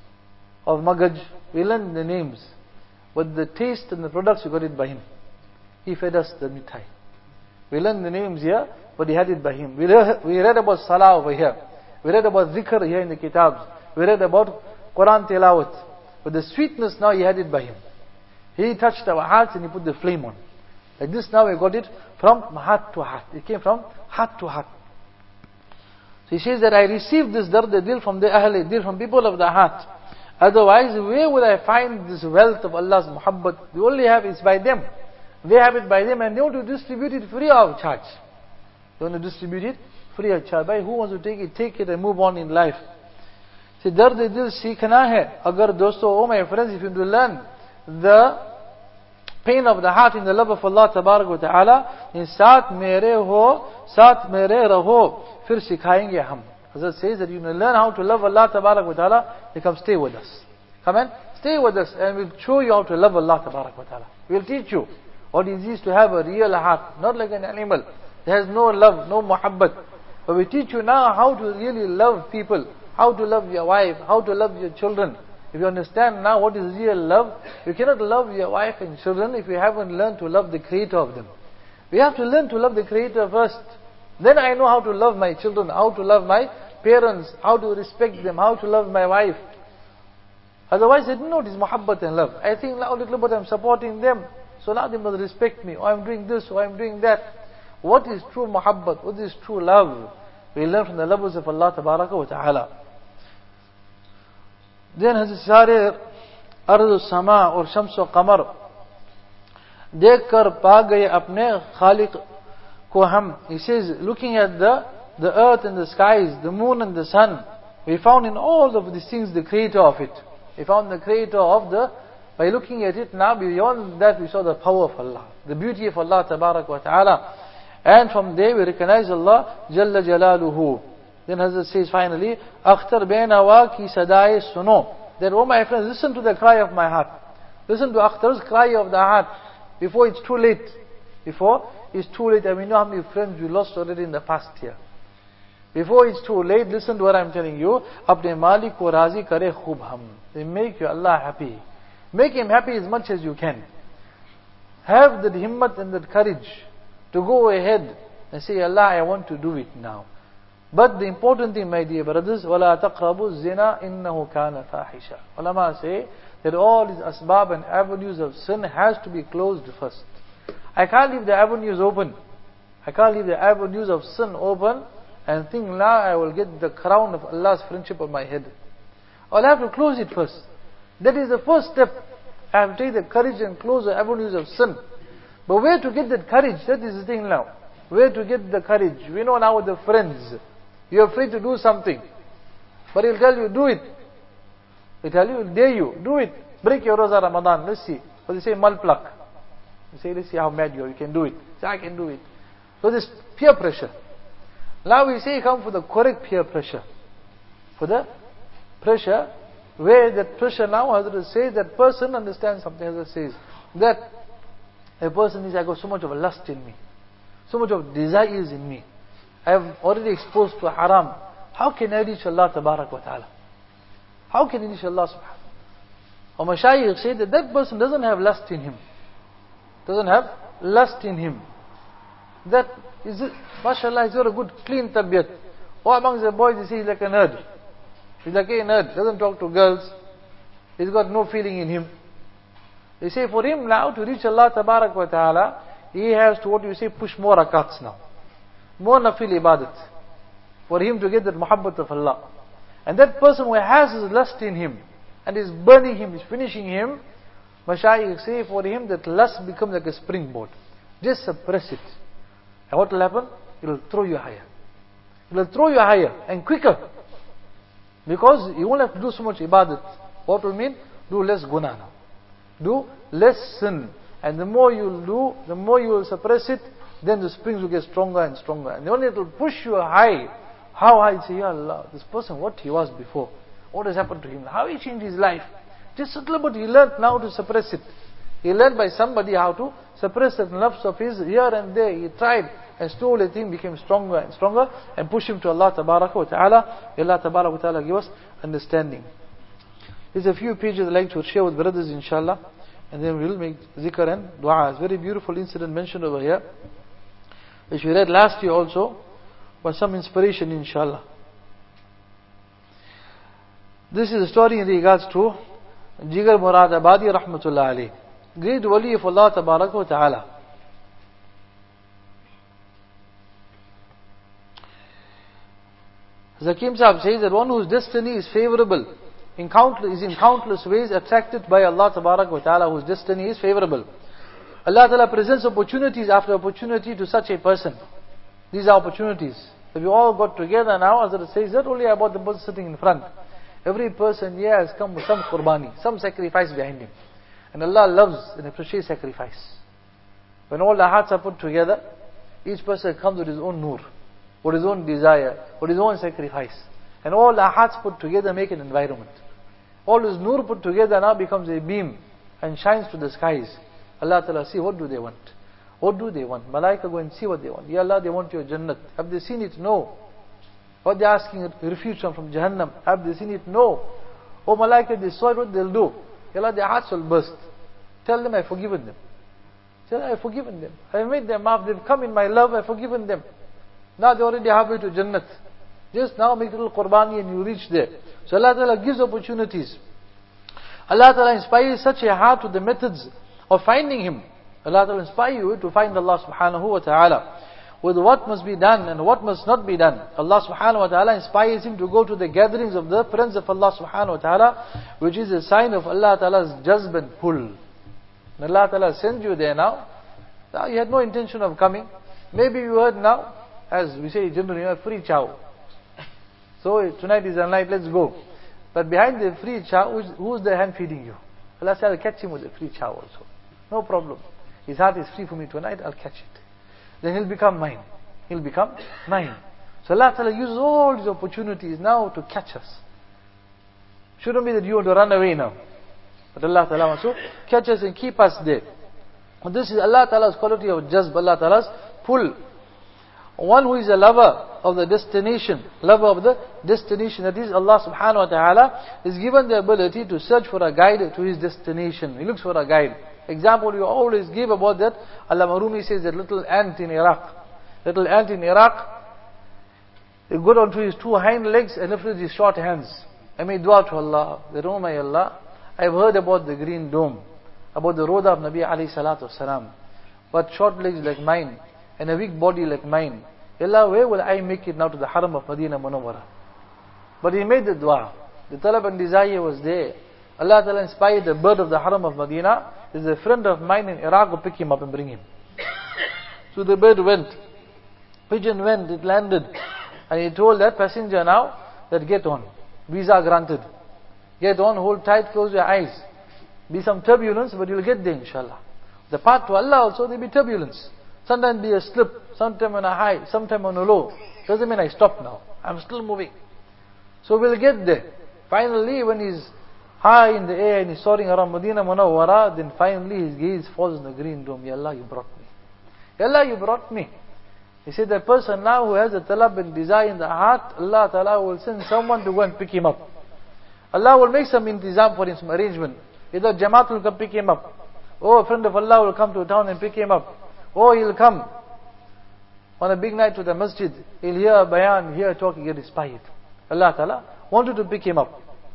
of Magaj. We learned the names. But the taste and the products, we got it by him. He fed us the mithai. We learned the names here, but he had it by him. We read, we read about Salah over here. We read about Zikr here in the kitabs. We read about Quran Tilawat. But the sweetness now, he had it by him. He touched our hearts and he put the flame on. Like this now we got it from heart to heart. It came from heart to heart. So he says that I received this dard dil from the Ahl dil, from people of the heart. Otherwise, where would I find this wealth of Allah's Muhabbat? We only have it by them. They have it by them and they want to distribute it free of charge. They want to distribute it free of charge. By who wants to take it, take it and move on in life. See, dard dil seekhna hai. Agar dosto, oh my friends, if you do learn the pain of the heart in the love of Allah Tabarak wa Ta'ala, in saath mere ho, saath mere raho, fir sikhayenge hum. Hazrat says that you will learn how to love Allah Tabarak wa Ta'ala, you come stay with us. Come and stay with us and we'll show you how to love Allah Tabarak wa Ta'ala. We'll teach you what it is to have a real heart, not like an animal. It has no love, no muhabbat. But we teach you now how to really love people, how to love your wife, how to love your children. If you understand now what is real love, you cannot love your wife and children if you haven't learned to love the Creator of them. We have to learn to love the Creator first. Then I know how to love my children, how to love my parents, how to respect them, how to love my wife. Otherwise I don't know what is muhabbat and love. I think now little bit I'm supporting them, so now they must respect me, or I'm doing this, or I'm doing that. What is true muhabbat? What is true love? We learn from the lovers of Allah Tabaraka wa Ta'ala. Then Hazrat सारे अर्ज़ समा और शम्स और कमर देख कर पा गए अपने खालिक को हम. He says, looking at the the earth and the skies, the moon and the sun, we found in all of these things the creator of it. We found the creator of the, by looking at it now, beyond that we saw the power of Allah, the beauty of Allah Tabarak wa Ta'ala. And from there we recognize Allah Jalla Jalaluhu. Then Hazrat says finally, Akhtar benawa ki sadai suno. That, oh my friends, listen to the cry of my heart. Listen to Akhtar's cry of the heart before it's too late. Before it's too late. And we know how many friends we lost already in the past year. Before it's too late, listen to what I'm telling you. Apne Malik ko razi kare khub ham. They make you Allah happy. Make Him happy as much as you can. Have that himmat and that courage to go ahead and say, Allah, I want to do it now. But the important thing, my dear brothers, وَلَا تَقْرَبُوا الزِّنَا إِنَّهُ كَانَ فَاحِشًا. Ulama say that all these asbab and avenues of sin has to be closed first. I can't leave the avenues open. I can't leave the avenues of sin open and think now I will get the crown of Allah's friendship on my head. I'll have to close it first. That is the first step. I have to take the courage and close the avenues of sin. But where to get that courage? That is the thing now. Where to get the courage? We know now with the friends. You're free to do something. But he'll tell you, do it. He'll tell you, he'll dare you, do it. Break your Roza Ramadan, let's see. Or they say, mal pluck. You say, let's see how mad you are, you can do it. Say, I can do it. So this peer pressure. Now we say, come for the correct peer pressure. For the pressure, where that pressure now, Hazrat says, that person understands something. Hazrat says, that a person is, I got so much of a lust in me. So much of desires in me. I have already exposed to haram. How can I reach Allah Tabarak wa Ta'ala? How can I reach Allah Subhanahu? Or Mashayikh say that that person doesn't have lust in him. Doesn't have lust in him. That is it. MashaAllah, he's got a good clean tabiat. Or amongst the boys, you see, he's like a nerd. He's like a nerd. Doesn't talk to girls. He's got no feeling in him. They say for him now to reach Allah Tabarak wa Ta'ala, he has to, what you say, push more rakats now. More nafil ibadat. For him to get that muhabbat of Allah. And that person who has his lust in him, and is burning him, is finishing him, Mashayikh say for him that lust becomes like a springboard. Just suppress it. And what will happen? It will throw you higher. It will throw you higher and quicker. Because you won't have to do so much ibadat. What will mean? Do less guna now. Do less sin. And the more you will do, the more you will suppress it, then the springs will get stronger and stronger. And only it will push you high. How high? Say, Ya Allah, this person, what he was before. What has happened to him? How he changed his life? Just a little bit, he learned now to suppress it. He learned by somebody how to suppress the nafs of his here and there. He tried, and slowly the thing became stronger and stronger, and push him to Allah Tabaraka wa Ta'ala. Allah Tabaraka wa Ta'ala give us understanding. There's a few pages I'd like to share with brothers, inshallah, and then we'll make zikr and dua. It's a very beautiful incident mentioned over here, which we read last year also, but some inspiration, inshallah. This is a story in regards to Jigar Murad Abadi Rahmatullah alayh, great wali of Allah Tabaraka wa Ta'ala. Zakim Sahib says that one whose destiny is favorable in countless, is in countless ways attracted by Allah Tabaraka wa Ta'ala, whose destiny is favorable. Allah Ta'ala presents opportunities after opportunity to such a person. These are opportunities. If we all got together now, as it says, not only about the person sitting in front. Every person here has come with some qurbani, some sacrifice behind him. And Allah loves and appreciates sacrifice. When all the hearts are put together, each person comes with his own nur, with his own desire, with his own sacrifice. And all the hearts put together make an environment. All his nur put together now becomes a beam and shines to the skies. Allah Ta'ala see what do they want. What do they want? Malaika go and see what they want. Ya Allah, they want your Jannat. Have they seen it? No. What they are asking refuge from, from Jahannam. Have they seen it? No. Oh Malaika, they saw it, what they'll do? Ya Allah, their hearts will burst. Tell them I've forgiven them. Tell them I've forgiven them. I've made them up. They've come in my love. I've forgiven them. Now they're already halfway to Jannat. Just now make a little qurbani and you reach there. So Allah Ta'ala gives opportunities. Allah Ta'ala inspires such a heart with the methods of finding Him. Allah Ta'ala inspire you to find Allah Subhanahu wa Ta'ala, with what must be done and what must not be done. Allah Subhanahu wa Ta'ala inspires him to go to the gatherings of the friends of Allah Subhanahu wa Ta'ala, which is a sign of Allah Ta'ala's jazb and pull. And Allah Ta'ala sends you there now. Now you had no intention of coming. Maybe you heard now, as we say generally, you know, free chow. So tonight is the night, let's go. But behind the free chow, who's, who's the hand feeding you? Allah said, I'll catch him with the free chow also. No problem. His heart is free for me tonight, I'll catch it. then he'll become mine. He'll become mine. So Allah Ta'ala uses all these opportunities now to catch us. Shouldn't be that you want to run away now. But Allah Ta'ala wants to catch us and keep us there. And this is Allah Ta'ala's quality of jazb, Allah Ta'ala's pull. One who is a lover of the destination, lover of the destination, that is Allah Subhanahu Wa Ta'ala, is given the ability to search for a guide to his destination. He looks for a guide. Example you always give about that, Allama Rumi says that little ant in Iraq. Little ant in Iraq, he got onto his two hind legs and lifted his short hands. I made dua to Allah, that oh my Allah, I've heard about the green dome, about the road of Nabi alayhi salatu wasalam, but short legs like mine, and a weak body like mine. Allah, where will I make it now to the haram of Medina Munawwara? But he made the dua. The talab and desire was there. Allah Ta'ala inspired the bird of the haram of Medina. There's a friend of mine in Iraq will pick him up and bring him. So the bird went. Pigeon went, it landed. And he told that passenger now, that get on. Visa granted. Get on, hold tight, close your eyes. Be some turbulence, but you'll get there inshallah. The path to Allah also, there'll be turbulence. Sometimes be a slip, sometime on a high, sometime on a low. Doesn't mean I stop now. I'm still moving. So we'll get there. Finally, when he's high in the air and he's soaring around Medina Munawwara, then finally his gaze falls in the green dome. Ya Allah, you brought me. Ya Allah, you brought me. He said, that person now who has a talab and desire in the heart, Allah Ta'ala will send someone to go and pick him up. Allah will make some intizam for him, some arrangement. Either Jamaat will come pick him up. Or a friend of Allah will come to town and pick him up. Or he'll come on a big night to the masjid. He'll hear a bayan, hear a talk, he'll get inspired. Allah Ta'ala wanted to pick him up.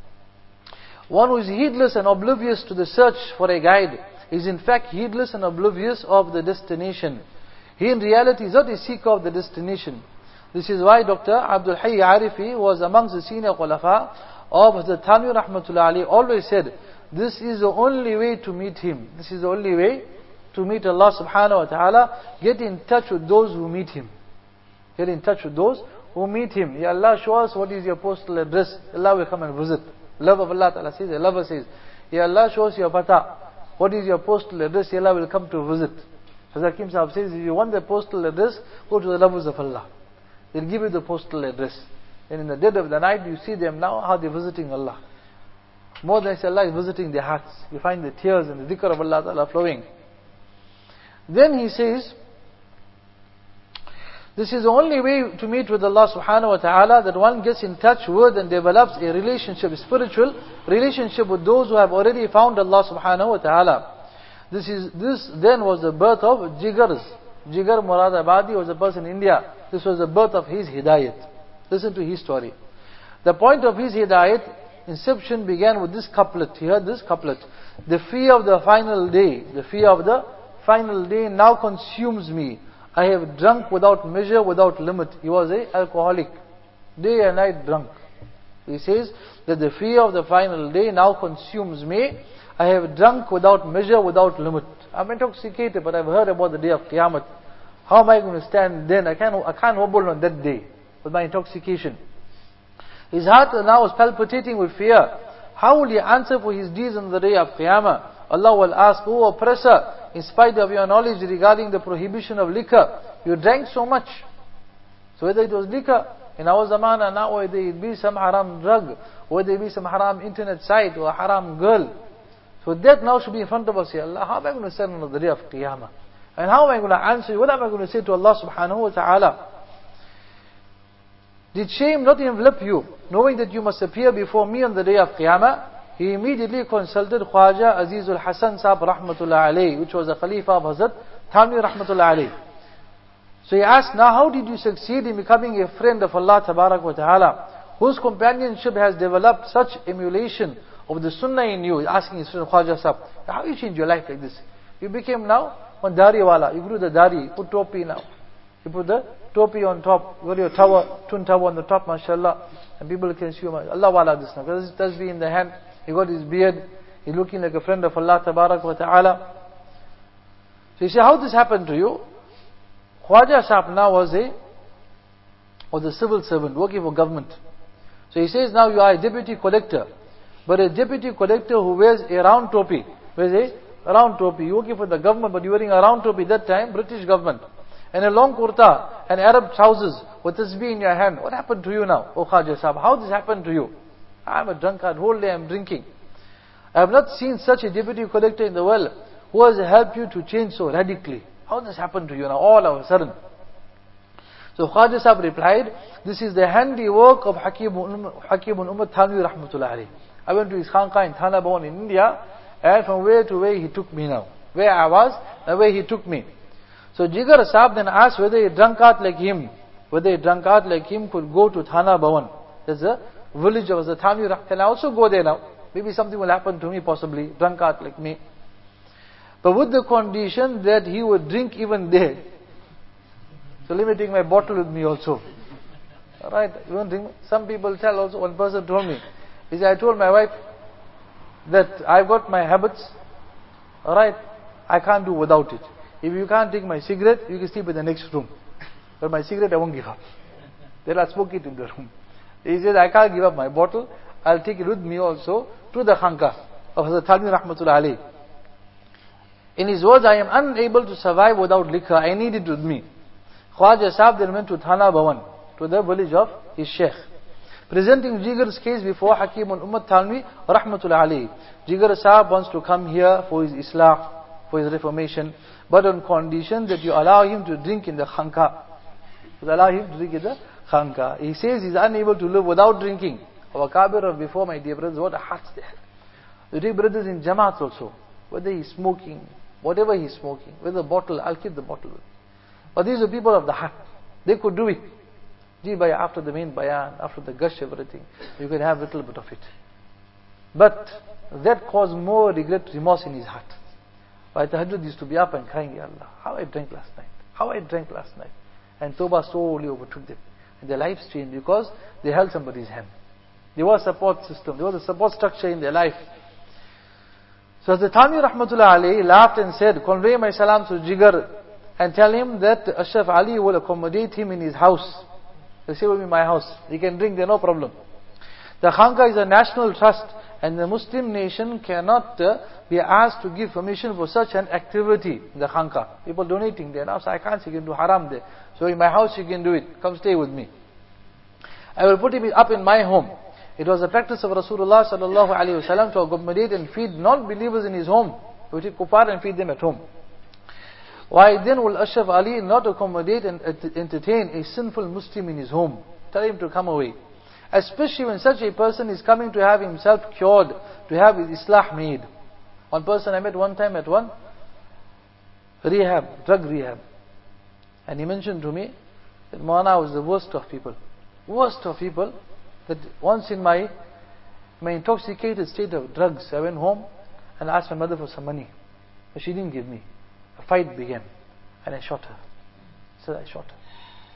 One who is heedless and oblivious to the search for a guide is in fact heedless and oblivious of the destination. He in reality is not a seeker of the destination. This is why Doctor Abdul Hayy Arifi was amongst the senior khulafa of the Thanwi Rahmatullah Ali, always said, this is the only way to meet Him. This is the only way to meet Allah Subhanahu Wa Ta'ala. Get in touch with those who meet Him. Get in touch with those who meet Him. Ya Allah, show us what is your postal address. Allah will come and visit. Love of Allah Ta'ala says, the lover says, Ya Allah, show us your pata. What is your postal address? Ya Allah will come to visit. Hazrat Hakim Sahib says, if you want the postal address, go to the lovers of Allah. They'll give you the postal address. And in the dead of the night, you see them now, how they're visiting Allah. More than Allah is visiting their hearts. You find the tears and the dhikr of Allah Ta'ala flowing. Then he says, this is the only way to meet with Allah Subhanahu Wa Ta'ala, that one gets in touch with and develops a relationship, a spiritual relationship with those who have already found Allah Subhanahu Wa Ta'ala. This is this then was the birth of Jigars. Jigar Muradabadi was a person in India. This was the birth of his hidayat. Listen to his story. The point of his hidayat, inception began with this couplet. He heard this couplet. The fear of the final day, the fear of the final day now consumes me. I have drunk without measure, without limit. He was an alcoholic. Day and night drunk. He says that the fear of the final day now consumes me. I have drunk without measure, without limit. I'm intoxicated, but I've heard about the day of Qiyamah. How am I going to stand then? I can't, I can't wobble on that day with my intoxication. His heart now is palpitating with fear. How will he answer for his deeds on the day of Qiyamah? Allah will ask, oh oppressor, in spite of your knowledge regarding the prohibition of liquor, you drank so much. So whether it was liquor, in our zamana now, whether it be some haram drug, whether it be some haram internet site or a haram girl, so that now should be in front of us. Allah, how am I going to stand on the day of Qiyamah? And how am I going to answer you? What am I going to say to Allah Subhanahu Wa Ta'ala? Did shame not envelop you, knowing that you must appear before me on the day of Qiyamah? He immediately consulted Khwaja Azizul Hasan Sahib Rahmatullah Alayhi, which was the Khalifa of Hazrat Thanwi Rahmatullah Alayhi. So he asked, now how did you succeed in becoming a friend of Allah Tabarak Wa Ta'ala, whose companionship has developed such emulation of the Sunnah in you? He's asking his friend Khwaja Sahib, how you changed your life like this? You became now one Dari Wala, you grew the Dari, you put topi now. You put the topi on top, you got your tower, twin tower on the top, mashallah. And people can see you, Allah Wala this now. Because his tasbih in the hand, he got his beard, he's looking like a friend of Allah Tabarak Wa Ta'ala. So you say, how this happened to you? Khwaja Sahib now was a, was a civil servant working for government. So he says, now you are a deputy collector. But a deputy collector who wears a round topi, wears a round topi. You're working for the government, but you're wearing a round topi that time, British government. and a long kurta and Arab trousers with tasbih in your hand. What happened to you now? Oh Khaja Sahib, how this happened to you? I'm a drunkard, whole day I'm drinking. I have not seen such a deputy collector in the world who has helped you to change so radically. How this happened to you now, all of a sudden? So Khaja Sahib replied, this is the handiwork of Hakim Ummat Thanvi Rahmatullah Alayhi. I went to his khanqa in Thana Bhawan in India, and from where to where he took me now. Where I was, and where he took me. So Jigar Sahib then asked whether a drunkard like him, whether a drunkard like him could go to Thana Bhawan. There's a village of the Thanvi Rahmatullah. Can I also go there now? Maybe something will happen to me possibly, drunkard like me. But with the condition that he would drink even there. So let me take my bottle with me also. Alright, you won't drink. Some people tell also, one person told me, he said, I told my wife that I've got my habits, alright, I can't do without it. If you can't take my cigarette, you can sleep in the next room. But my cigarette I won't give up. Then I'll smoke it in the room. He said, I can't give up my bottle, I'll take it with me also to the khanqa of Hazrat Thanvi Rahmatullah Alayhi. In his words, I am unable to survive without liquor, I need it with me. Khwaja Sahib then went to Thana Bhawan, to the village of his sheikh. Presenting Jigar's case before Hakim Ummat Thanvi Rahmatullah Alayhi. Jigar Sahib wants to come here for his islah, for his reformation, but on condition that you allow him to drink in the khanqa. You allow him to drink in the khanqa. He says he's unable to live without drinking. Our Kabir of before, my dear brothers, what a hearts they have. You take brothers in Jamaat also, whether he's smoking, whatever he's smoking, with a bottle, I'll keep the bottle with me. But these are people of the heart. They could do it. Ji bhai, after the main bayan, after the gush, everything, you can have a little bit of it. But that caused more regret, remorse in his heart. By tahajjud used to be up and crying, Ya Allah, how I drank last night. How I drank last night. And Tawbah slowly overtook them. And their lives changed because they held somebody's hand. There was a support system. There was a support structure in their life. So Hazrat Thanvi Rahmatullah Alayhi laughed and said, convey my salam to Jigar and tell him that Ashraf Ali will accommodate him in his house. He'll say, will be my house. He can drink there, no problem. The khanqa is a national trust and the Muslim nation cannot uh, be asked to give permission for such an activity in the khanqa. People donating there now, so I can't say you can do haram there. So in my house you can do it. Come stay with me. I will put him up in my home. It was the practice of Rasulullah sallallahu alaihi wasallam to accommodate and feed non-believers in his home. He would take kuffar and feed them at home. Why then will Ashraf Ali not accommodate and entertain a sinful Muslim in his home? Tell him to come away. Especially when such a person is coming to have himself cured, to have his islah made. One person I met one time at one rehab, drug rehab. And he mentioned to me that Maulana was the worst of people. Worst of people. That once in my my intoxicated state of drugs, I went home and asked my mother for some money. But she didn't give me. A fight began. And I shot her. So I shot her.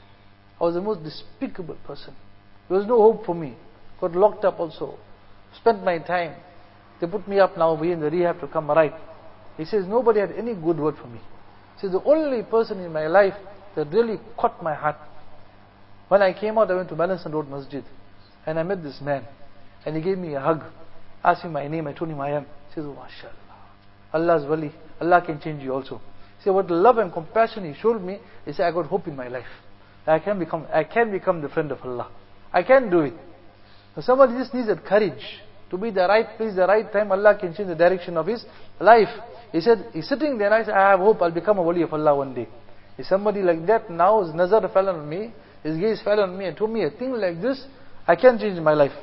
I was the most despicable person. There was no hope for me. Got locked up also. Spent my time. They put me up now over here in the rehab to come right. He says, nobody had any good word for me. He says, the only person in my life that really caught my heart. When I came out, I went to Balanson Road Masjid. And I met this man. And he gave me a hug. Asked me my name. I told him I am. He says, oh, mashallah. Allah's wali. Allah can change you also. He said, what love and compassion he showed me, he said, I got hope in my life. I can become, I can become the friend of Allah. I can do it. So somebody just needs that courage to be the right place, the right time. Allah can change the direction of his life. He said, he's sitting there and I said, I have hope I'll become a wali of Allah one day. If somebody like that now, his nazar fell on me, his gaze fell on me and told me a thing like this, I can change my life.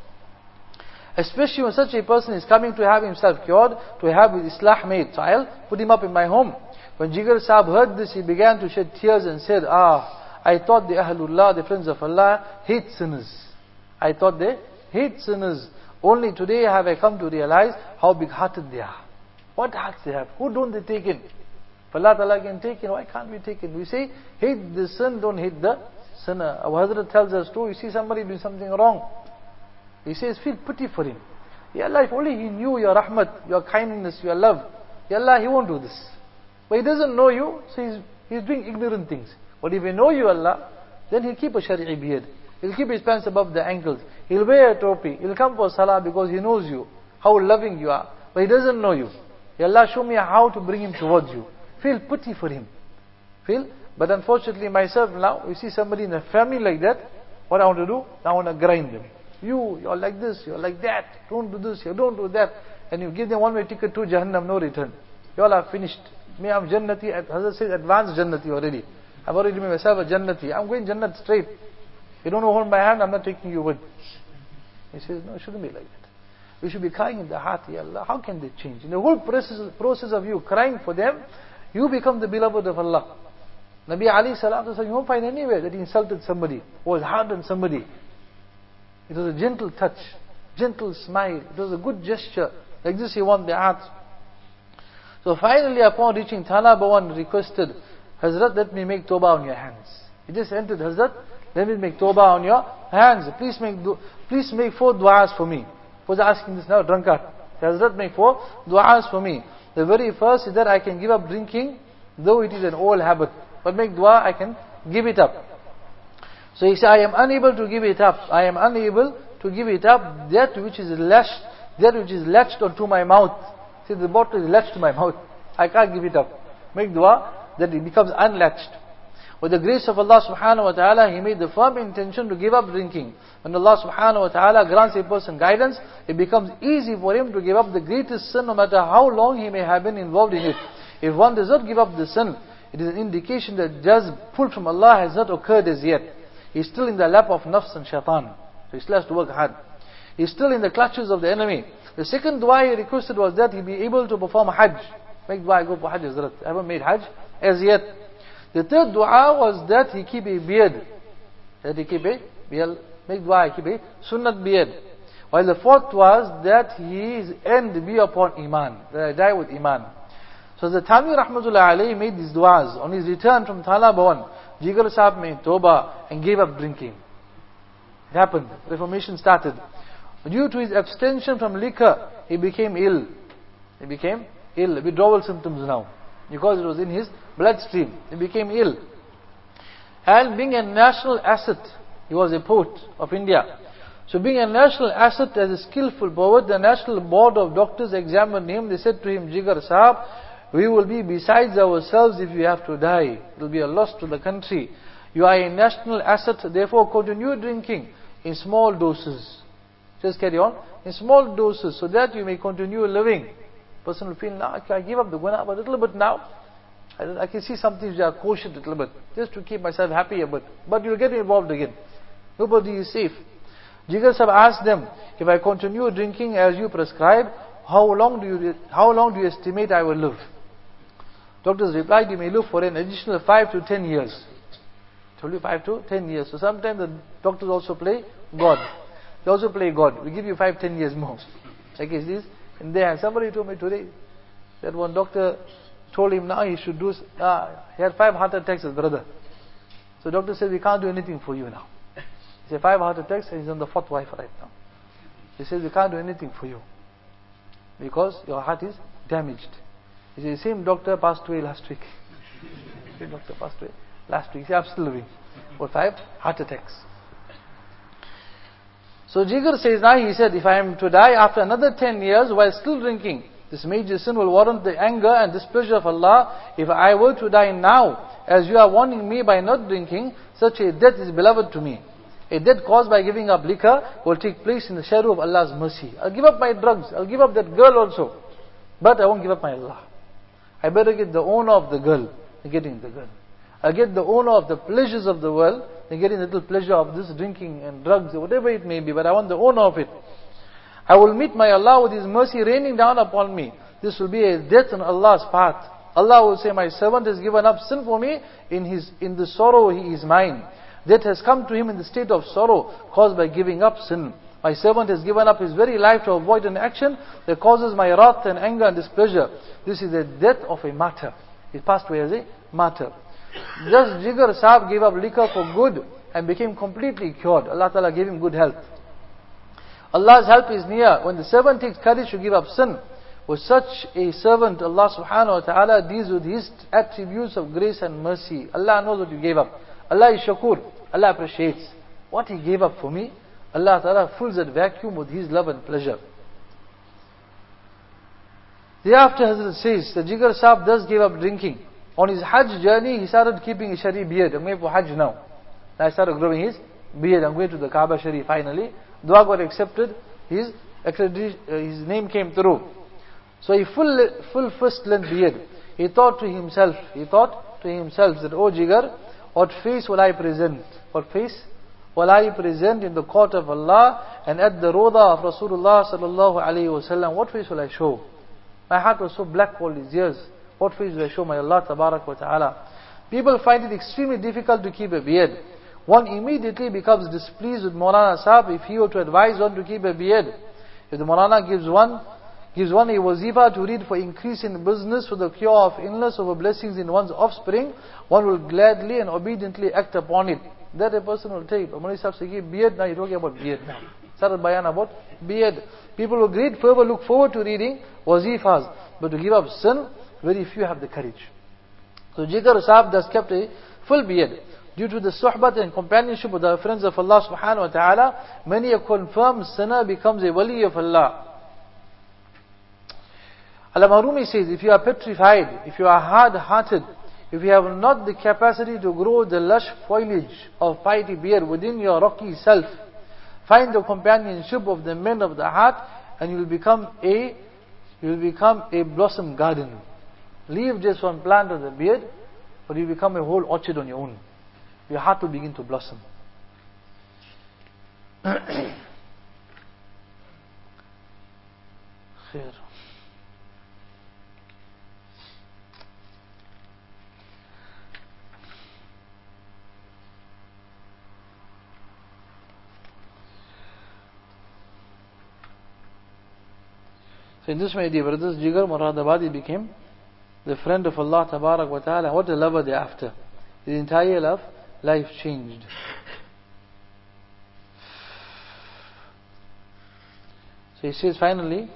Especially when such a person is coming to have himself cured, to have his islah made. So I'll put him up in my home. When Jigar Sahib heard this, he began to shed tears and said, ah, I thought the Ahlullah, the friends of Allah, hate sinners. I thought they hate sinners. Only today have I come to realize how big-hearted they are. What hearts they have. Who don't they take in? If Allah Ta'ala can take in, why can't we take in? We say, hate the sin, don't hate the sinner. Our Hazrat tells us too, you see somebody doing something wrong. He says, feel pity for him. Ya Allah, if only he knew your rahmat, your kindness, your love. Ya Allah, he won't do this. But he doesn't know you, so he's, he's doing ignorant things. But if he know you, Allah, then he'll keep a shari'i beard. He'll keep his pants above the ankles. He'll wear a topi. He'll come for salah because he knows you, how loving you are. But he doesn't know you. Ya Allah, show me how to bring him towards you. Feel pity for him. Feel But unfortunately myself now, you see somebody in a family like that, what I want to do? I want to grind them. You, you're like this, you're like that, don't do this, you don't do that. And you give them one way ticket to Jahannam, no return. You all are finished. Me, I'm Jannati, Hazrat says advanced Jannati already. I've already made myself a Jannati. I'm going Jannat straight. You don't hold my hand, I'm not taking you with. He says, no, it shouldn't be like that. We should be crying in the heart, Ya Allah, how can they change? In the whole process, process of you crying for them, you become the beloved of Allah. Nabi Ali Salatu Wasallam, you won't find anywhere that he insulted somebody, was hard on somebody. It was a gentle touch, gentle smile, it was a good gesture. Like this he won their hearts. So finally upon reaching Thana Bhawan, requested, Hazrat, let me make tawbah on your hands. He just entered, Hazrat, let me make tawbah on your hands. Please make please make four du'as for me. Was asking this now, drunkard. Hazrat, make four du'as for me. The very first is that I can give up drinking, though it is an old habit. But make dua, I can give it up. So he said, I am unable to give it up. I am unable to give it up. That which is lashed, that which is latched onto my mouth. See, the bottle is latched to my mouth. I can't give it up. Make dua that it becomes unlatched. With the grace of Allah subhanahu wa ta'ala, he made the firm intention to give up drinking. When Allah subhanahu wa ta'ala grants a person guidance, it becomes easy for him to give up the greatest sin, no matter how long he may have been involved in it. If one does not give up the sin, it is an indication that jazb, pull from Allah, has not occurred as yet. He is still in the lap of nafs and shaitan. So he still has to work hard. He is still in the clutches of the enemy. The second dua he requested was that he be able to perform hajj. Make dua, I go for hajj, Hazrat. I haven't made hajj as yet. The third dua was that he keep a beard. That he keep a beard. Make dua, I keep a sunnat beard. While the fourth was that his end be upon iman. That I die with iman. So the Thani Rahmatullah alayhi made these du'as. On his return from Thana Bhawan, Jigar Sahib made tawbah and gave up drinking. It happened. Reformation started. Due to his abstention from liquor, he became ill. He became ill. Withdrawal symptoms now. Because it was in his bloodstream. He became ill. And being a national asset, he was a poet of India. So being a national asset as a skillful poet, the National Board of Doctors examined him. They said to him, Jigar Sahib, we will be besides ourselves if you have to die. It will be a loss to the country. You are a national asset, therefore continue drinking in small doses. Just carry on. In small doses, so that you may continue living. Person will feel, now I give up the guna, but a little bit now. I, I can see some things which are kosher a little bit. Just to keep myself happy a bit. But you'll get involved again. Nobody is safe. Jigar Sahib asked them, if I continue drinking as you prescribe, how long do you how long do you estimate I will live? Doctors replied, you may live for an additional five to ten years. I told you five to ten years. So sometimes the doctors also play God. They also play God. We give you five, ten years more. Like is this? And then somebody told me today that one doctor told him now he should do. Ah, he had five heart attacks, his brother. So doctor said we can't do anything for you now. He said five heart attacks and he's on the fourth wife right now. He says we can't do anything for you because your heart is damaged. He said the same doctor passed away last week. Same doctor passed away last week. He said I'm still living for five heart attacks. So Jigar says now, he said, if I am to die after another ten years while still drinking, this major sin will warrant the anger and displeasure of Allah. If I were to die now, as you are warning me by not drinking, such a death is beloved to me. A death caused by giving up liquor will take place in the shadow of Allah's mercy. I'll give up my drugs, I'll give up that girl also, but I won't give up my Allah. I better get the owner of the girl than getting the girl. I'll get the owner of the pleasures of the world than getting the little pleasure of this drinking and drugs or whatever it may be, but I want the owner of it. I will meet my Allah with His mercy raining down upon me. This will be a death on Allah's path. Allah will say, my servant has given up sin for me. In his in the sorrow he is mine. Death has come to him in the state of sorrow caused by giving up sin. My servant has given up his very life to avoid an action that causes my wrath and anger and displeasure. This is the death of a martyr. He passed away as a martyr. Just Jigar Sahib gave up liquor for good and became completely cured. Allah Ta'ala gave him good health. Allah's help is near. When the servant takes courage to give up sin, with such a servant, Allah Subhanahu Wa Ta'ala deals with His attributes of grace and mercy. Allah knows what you gave up. Allah is Shakur. Allah appreciates. What He gave up for me, Allah Ta'ala fills that vacuum with His love and pleasure. Thereafter Hazrat says that Jigar Sahib does give up drinking. On his Hajj journey, he started keeping his Shari beard. I'm going for Hajj now. I started growing his beard. I'm going to the Kaaba Sharif finally. Dua got accepted. His, his name came through. So he full, full first length beard. He thought to himself, he thought to himself that, oh Jigar, what face will I present? What face will I present in the court of Allah and at the Roda of Rasulullah sallallahu alayhi wa sallam? What face will I show? My heart was so black all these years. What face will I show my Allah tabarak wa ta'ala? People find it extremely difficult to keep a beard. One immediately becomes displeased with Maulana Sahib if he were to advise one to keep a beard. If the Maulana gives one, gives one a wazifa to read for increase in business, for the cure of illness, or for blessings in one's offspring, one will gladly and obediently act upon it. That a person will take. But Maulana Sahib says, beard, now you're talking about beard now. Started bayan about beard. People with great fervor look forward to reading wazifas, but to give up sin, very few have the courage. So Jigar Sahib thus kept a full beard. Due to the suhbat and companionship of the friends of Allah subhanahu wa ta'ala, many a confirmed sinner becomes a wali of Allah. Al-Marumi says, if you are petrified, if you are hard-hearted, if you have not the capacity to grow the lush foliage of piety beard within your rocky self, find the companionship of the men of the heart, and you will become a, you will become a blossom garden. Leave just one plant of the beard, but you become a whole orchard on your own. Your heart will begin to blossom. Khair. So in this way, dear brothers, Jigar Muradabadi became the friend of Allah Tabarak wa Ta'ala. What a lover thereafter. His entire love, life changed. So he says finally,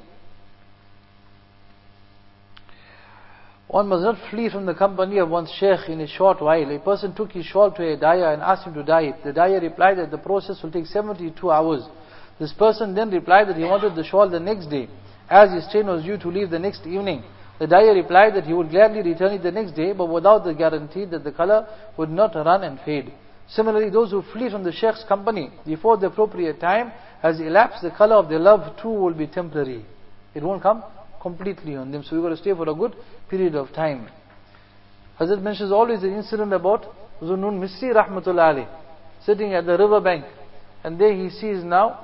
one must not flee from the company of one's sheikh in a short while. A person took his shawl to a dyer and asked him to dye it. The dyer replied that the process will take seventy-two hours. This person then replied that he wanted the shawl the next day, as his train was due to leave the next evening. The dyer replied that he would gladly return it the next day, but without the guarantee that the color would not run and fade. Similarly, those who flee from the sheikh's company before the appropriate time has elapsed, the color of their love too will be temporary. It won't come completely on them. So we've got to stay for a good period of time. Hazrat mentions always the incident about Zunnun Misri Rahmatullah alayh, sitting at the river bank, and there he sees now,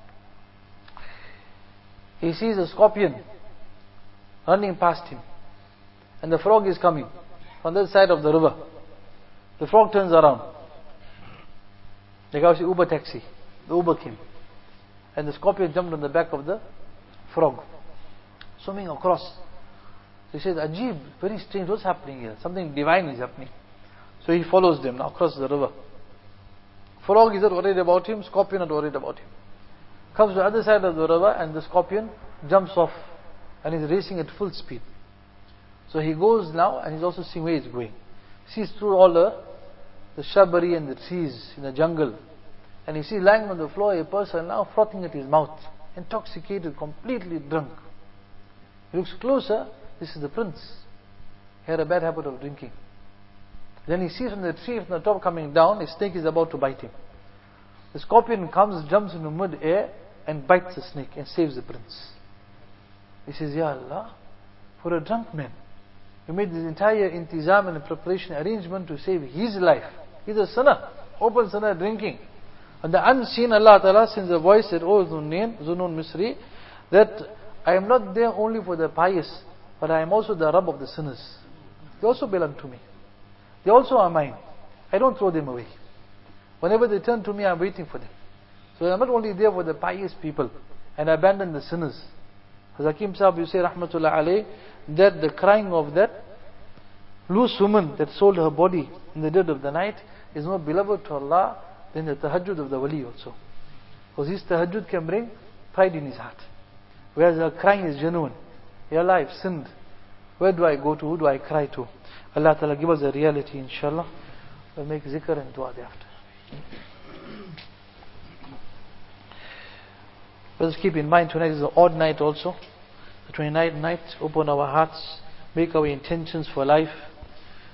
he sees a scorpion running past him, and the frog is coming from the side of the river. The frog turns around. They go to the Uber taxi. The Uber came, and the scorpion jumped on the back of the frog, swimming across. So he says, Ajib, very strange, what's happening here? Something divine is happening. So he follows them now across the river. Frog is not worried about him, scorpion not worried about him. Comes to the other side of the river, and the scorpion jumps off and is racing at full speed. So he goes now, and he's also seeing where he's going. Sees through all the, the shrubbery and the trees in the jungle, and he sees lying on the floor a person now frothing at his mouth, intoxicated, completely drunk. He looks closer, this is the prince. He had a bad habit of drinking. Then he sees from the tree from the top coming down, a snake is about to bite him. The scorpion comes, jumps into mid-air and bites the snake and saves the prince. He says, Ya Allah, for a drunk man, you made this entire intizam and preparation arrangement to save his life. He's a sinner, open sinner drinking. And the unseen Allah Ta'ala sends a voice that, Oh Zunnun, Zunnun Misri, that I am not there only for the pious, but I am also the Rabb of the sinners. They also belong to me. They also are mine. I don't throw them away. Whenever they turn to me, I'm waiting for them. So I'm not only there for the pious people and abandon the sinners. As Hakim Sahib, you say, Rahmatullah alayh, that the crying of that loose woman that sold her body in the dead of the night is more beloved to Allah than the tahajjud of the wali also. Because his tahajjud can bring pride in his heart. Whereas her crying is genuine. Ya Allah, I've sinned. Where do I go to? Who do I cry to? Allah Ta'ala give us a reality, inshallah. We'll make zikr and dua thereafter. Let's keep in mind, tonight is an odd night also. The twenty-ninth night, open our hearts, make our intentions for life.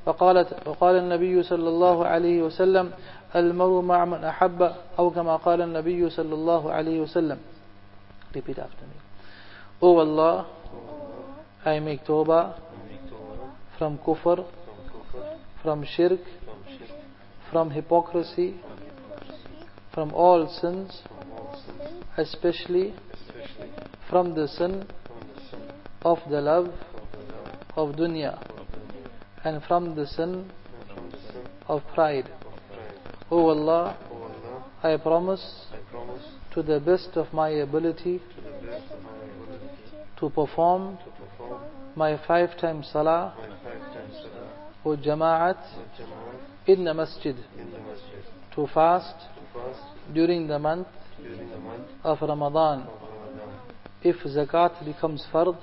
وقالت وقال النبي صلى الله عليه وسلم المرء مع من أحب أو كما قال النبي صلى الله عليه وسلم. Repeat after me. O Allah, I make tawbah from kufr, from shirk, from hypocrisy, from all sins, especially from the sin of the love of dunya and from the sin of pride. O Allah, I promise to the best of my ability to perform my five times salah or jama'at in the masjid, to fast during the month of Ramadan. If zakat becomes fard,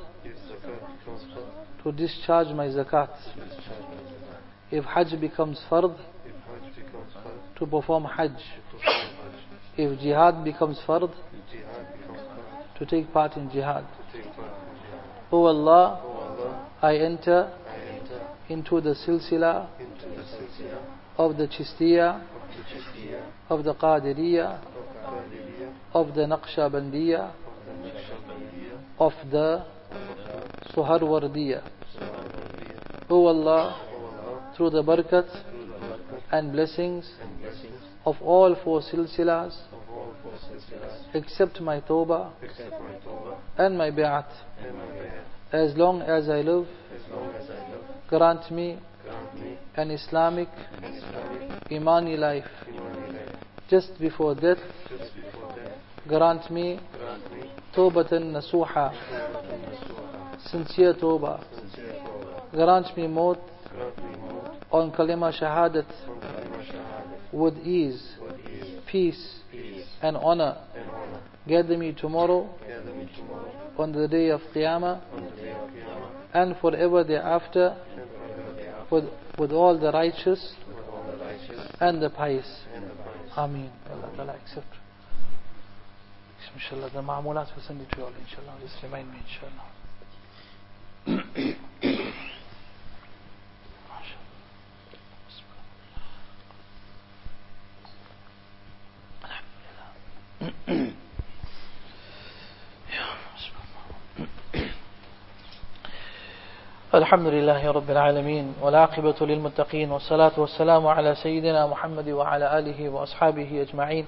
to discharge my zakat. If hajj becomes fard, to perform hajj. If jihad becomes fard, to take part in jihad. O Allah, I enter into the silsila of the Chistiyya, of the Qadiriyya, of the Naqshbandiyya, of the Suharwardiyya. O Allah, through the barakat and blessings of all four silsilas, accept my tawbah and my bi'at. As long as I live, grant me an Islamic, Imani life. Just before death, grant me tawbatan nasuha, sincere tawbah. Grant me maut on kalima shahadat with ease, peace and honor. Gather me tomorrow on the day of Qiyamah and forever thereafter with, with all the righteous and the pious. Ameen. Allah Ta'ala accept. Inshallah, the ma'amulat will send it to you all, inshallah. Just remind me, inshallah. الحمد لله رب العالمين والعاقبة للمتقين والصلاة والسلام على سيدنا محمد وعلى آله وأصحابه أجمعين.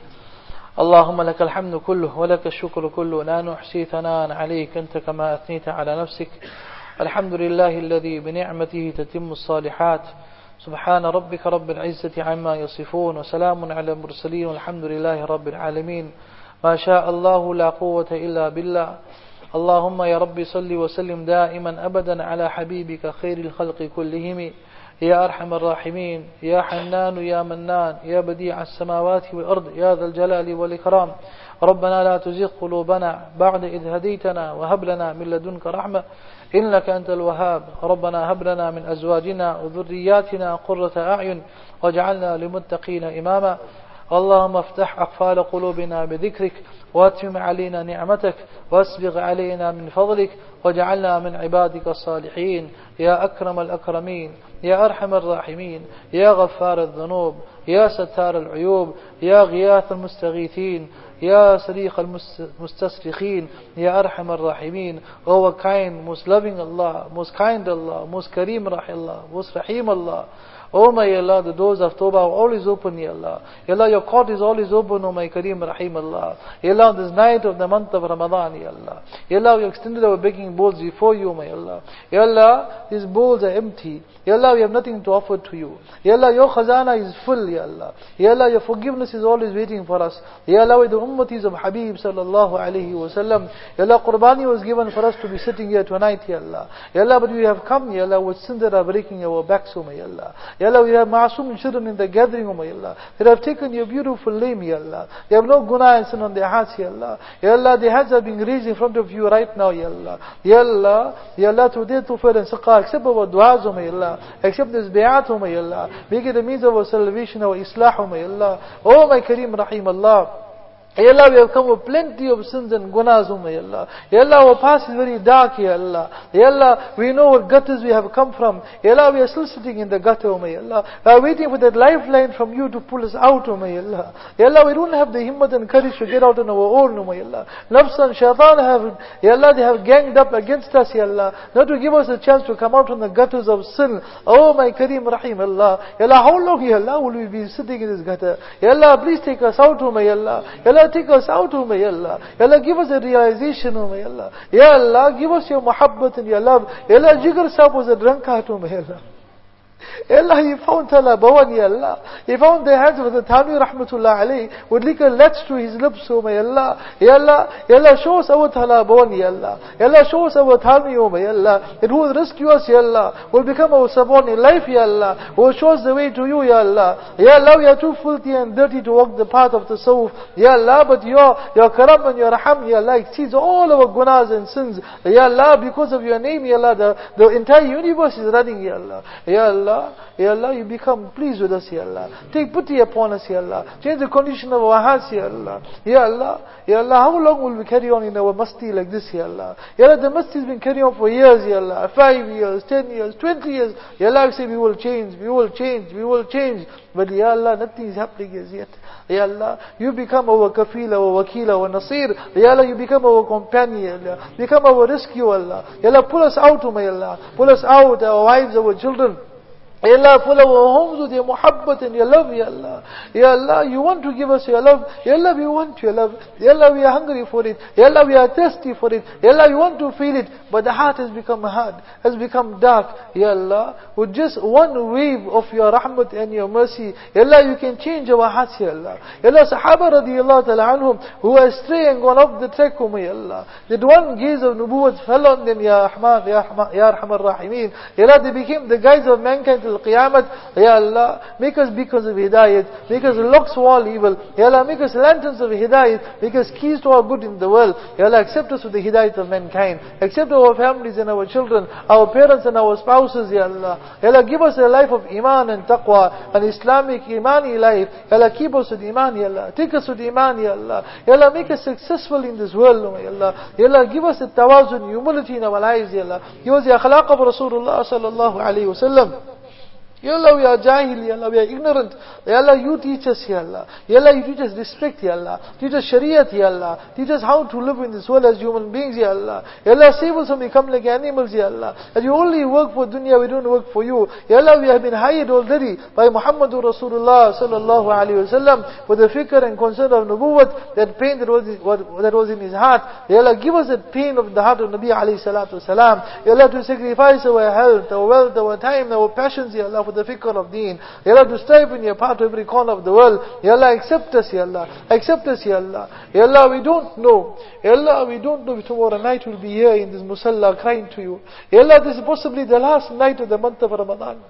اللهم لك الحمد كله ولك الشكر كله، لا نحصي ثناء عليك أنت كما أثنيت على نفسك. الحمد لله الذي بنعمته تتم الصالحات. سبحان ربك رب العزة عما يصفون وسلام على المرسلين والحمد لله رب العالمين. ما شاء الله لا قوة إلا بالله. اللهم يا رب صل وسلم دائما أبدا على حبيبك خير الخلق كلهم يا أرحم الراحمين، يا حنان يا منان، يا بديع السماوات والأرض، يا ذا الجلال والإكرام. ربنا لا تزغ قلوبنا بعد إذ هديتنا وهب لنا من لدنك رحمة إنك أنت الوهاب. ربنا هب لنا من أزواجنا وذرياتنا قرة أعين واجعلنا للمتقين إماما. اللهم افتح أقفال قلوبنا بذكرك واتم علينا نعمتك واسبغ علينا من فضلك واجعلنا من عبادك الصالحين. يا أكرم الأكرمين، يا أرحم الراحمين، يا غفار الذنوب، يا ستار العيوب، يا غياث المستغيثين، يا صريخ المستصرخين، يا أرحم الراحمين. O kind, most loving Allah, most kind Allah, most Kareem Allah, most Rahim Allah. Oh my Allah, the doors of Tawbah are always open, Ya Allah. Ya Allah, your court is always open, oh my Kareem Rahim Allah. Ya Allah, on this night of the month of Ramadan, Ya Allah. Ya Allah, we extended our begging bowls before you, my Allah. Ya Allah, these bowls are empty. Ya Allah, we have nothing to offer to you. Ya Allah, your khazana is full, Ya Allah. Ya Allah, your forgiveness is always waiting for us. Ya Allah, with the ummatis of Habib sallallahu alayhi wa sallam. Ya Allah, Qurbani was given for us to be sitting here tonight, Ya Allah. Ya Allah, but we have come, Ya Allah, with sins that are breaking our backs, oh my Allah. Ya Allah, we have ma'asum children in the gathering, oh my Allah. They have taken your beautiful name, Ya Allah. They have no guna and sin on their hearts, Ya Allah. Ya Allah, their heads are being raised in front of you right now, Ya Allah. Ya Allah, Ya Allah, through their tawfiq and saqa, accept our du'as, oh my Allah. Accept this bay'at, oh my Allah. Make it the means of our salvation, our islah, oh my Allah. Oh my Kareem Rahim Allah. Ya Allah, we have come with plenty of sins and gunas, O my Allah. Ya Allah, our past is very dark, Ya Allah. Ya Allah, we know what gutters we have come from. Ya Allah, we are still sitting in the gutter, O my Allah. We are waiting for that lifeline from you to pull us out, O my Allah. Ya Allah, we don't have the himmat and courage to get out on our own, O my Allah. Nafs and shaitan have, Ya Allah, they have ganged up against us, Ya Allah, not to give us a chance to come out from the gutters of sin. Oh my Kareem Rahim, Allah. Ya Allah, how long, Ya Allah, will we be sitting in this gutter? Ya Allah, please take us out, O my Allah. Ya Allah, take us out, O my Allah. Ya Allah, give us a realization, O my Allah. Ya Allah, give us your muhabbat and your love. Ya Allah, Jigar Sahib was a drunkard, O my Allah. Ya Allah, he found Talabawan, Ya Allah. He found the hands of the Thani Rahmatullah alayhi would lick a latch to his lips, O my Allah. Ya Allah, Ya Allah, show us our Talabawan, Ya Allah. Ya Allah, show us our Thani, O my Allah. It will rescue us, Ya Allah. Will become our Sabon in life, Ya Allah. Will show us the way to you, Ya Allah. Ya Allah, we are too filthy and dirty to walk the path of the Tasawwuf. Ya Allah, but your, your Karam and your Raham, Ya Allah, exceeds all our gunas and sins. Ya Allah, because of your name, Ya Allah, the, the entire universe is running, Ya Allah. Ya Allah. Ya Allah, you become pleased with us, Ya Allah. Take pity upon us, Ya Allah. Change the condition of our hearts, Ya Allah. Ya Allah, Ya Allah, how long will we carry on in our masti like this, Ya Allah? Ya Allah, the masti has been carrying on for years, Ya Allah. Five years, ten years, twenty years. Ya Allah, we say we will change, we will change, we will change. But Ya Allah, nothing is happening as yet. Ya Allah, you become our kafil, our wakil, our nasir. Ya Allah, you become our companion, Ya Allah. Become our rescue, Allah. Ya Allah, pull us out, O my Allah. Pull us out, our wives, our children. Ya Allah, fill our homes with your muhabbat and your love, Ya Allah. Ya Allah, you want to give us your love. Ya Allah, we want your love. Ya Allah, we are hungry for it. Ya Allah, we are thirsty for it. Ya Allah, we want to feel it. But the heart has become hard, has become dark. Ya Allah, with just one wave of your rahmat and your mercy, Ya Allah, you can change our hearts, Ya Allah. Ya Allah, Sahaba radiyallahu ta'ala anhum, who are astray and gone off the track, O my Allah. That one gaze of nubuwwat fell on them, Ya Rahman, Ya Rahman, Ya Arhamar Rahimeen. Ya Allah, they became the guides of mankind till Qiyamah. Ya Allah, make us beacons of Hidayat, make us locks to all evil. Ya Allah, make us lanterns of Hidayat, make us keys to all good in the world. Ya Allah, accept us with the Hidayat of mankind. Accept our families and our children, our parents and our spouses, Ya Allah. Ya Allah, give us a life of Iman and Taqwa, an Islamic Imani life. Ya Allah, keep us with Iman, Ya Allah. Take us with Iman, Ya Allah. Ya Allah, make us successful in this world, Ya Allah. Ya Allah, give us the tawazun, humility in our lives, Ya Allah. Give us the akhlaq of Rasulullah sallallahu alayhi wa sallam. Ya Allah, we are jahil, Ya Allah, we are ignorant. Ya Allah, you teach us, Ya Allah. Ya Allah, you teach us respect, Ya Allah. Teach us Shariat, Ya Allah. Teach us how to live in this world as human beings, Ya Allah. Ya Allah, save us from becoming like animals, Ya Allah. That you only work for dunya, we don't work for you. Ya Allah, we have been hired already by Muhammadur Rasulullah sallallahu alayhi wa sallam for the fikr and concern of nubuwwat, that pain that was, that was in his heart. Ya Allah, give us that pain of the heart of Nabi alayhi salatu wasalam. Ya Allah, to sacrifice our health, our wealth, our time, our passions, Ya Allah, for the fikr of deen. Ya Allah, to strive in your path to every corner of the world. Ya Allah, accept us, Ya Allah. Accept us, Ya Allah. Ya Allah, we don't know. Ya Allah, we don't know if tomorrow night we'll be here in this musalla crying to you. Ya Allah, this is possibly the last night of the month of Ramadan.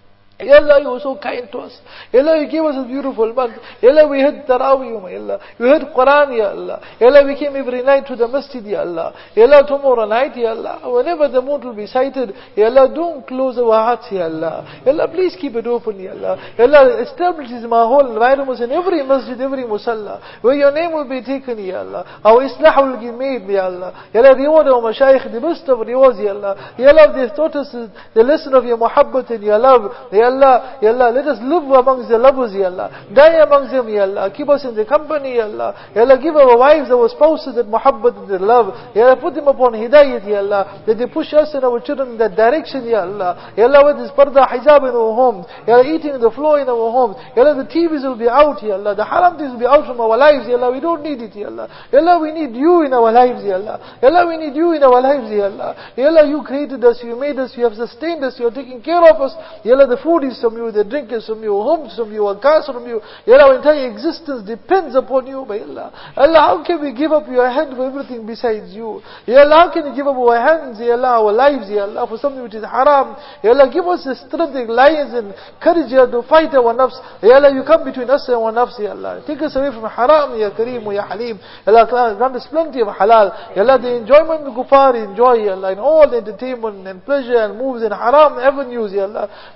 Ya Allah, you were so kind to us. Ya Allah, you gave us a beautiful month. Ya Allah, we heard Taraweeh, Ya Allah. We heard Quran, Ya Allah. Ya Allah, we came every night to the masjid, Ya Allah. Ya Allah, tomorrow night, Ya Allah, whenever the moon will be sighted, Ya Allah, don't close our hearts, Ya Allah. Ya Allah, please keep it open, Ya Allah. Ya Allah, establish this mahol environment in every masjid, every musalla, where your name will be taken, Ya Allah. Our islah will be made, Ya Allah. Ya Allah, reward our mashayikh, the best of rewards, Ya Allah. Ya Allah, they taught us the lesson of your muhabbat and your love. Ya Allah, Ya Allah, let us live amongst the lovers, Ya Allah. Die amongst them, Ya Allah. Keep us in the company, Ya Allah. Ya Allah, give our wives, our spouses that muhabbat and that love. Ya Allah, put them upon hidayat, Ya Allah. That they push us and our children in that direction, Ya Allah. Ya Allah, with this parda hijab in our homes. Ya Allah, eating the floor in our homes. Ya Allah, the T Vs will be out, Ya Allah. The haram things will be out from our lives, Ya Allah. We don't need it, Ya Allah. Ya Allah, we need you in our lives, Ya Allah. Ya Allah, we need you in our lives, Ya Allah. Ya Allah, you created us, you made us, you have sustained us, you are taking care of us. Ya Allah, the food is from you, the drink is from you, homes from you, our cars from you. Ya Allah, our entire existence depends upon you, by Allah. Allah, how can we give up your hand for everything besides you? Ya Allah, how can we give up our hands, Ya Allah, our lives, Ya Allah, for something which is haram? Ya Allah, give us the strength and lions and courage, Ya Allah, to fight our nafs. Ya Allah, you come between us and our nafs, Ya Allah. Take us away from haram, Ya Kareem, Ya Halim. Ya Allah, grant us plenty of halal. Ya Allah, the enjoyment the kuffar enjoy, Ya Allah, in all entertainment and pleasure and moves and haram avenues, Ya Allah. Give us all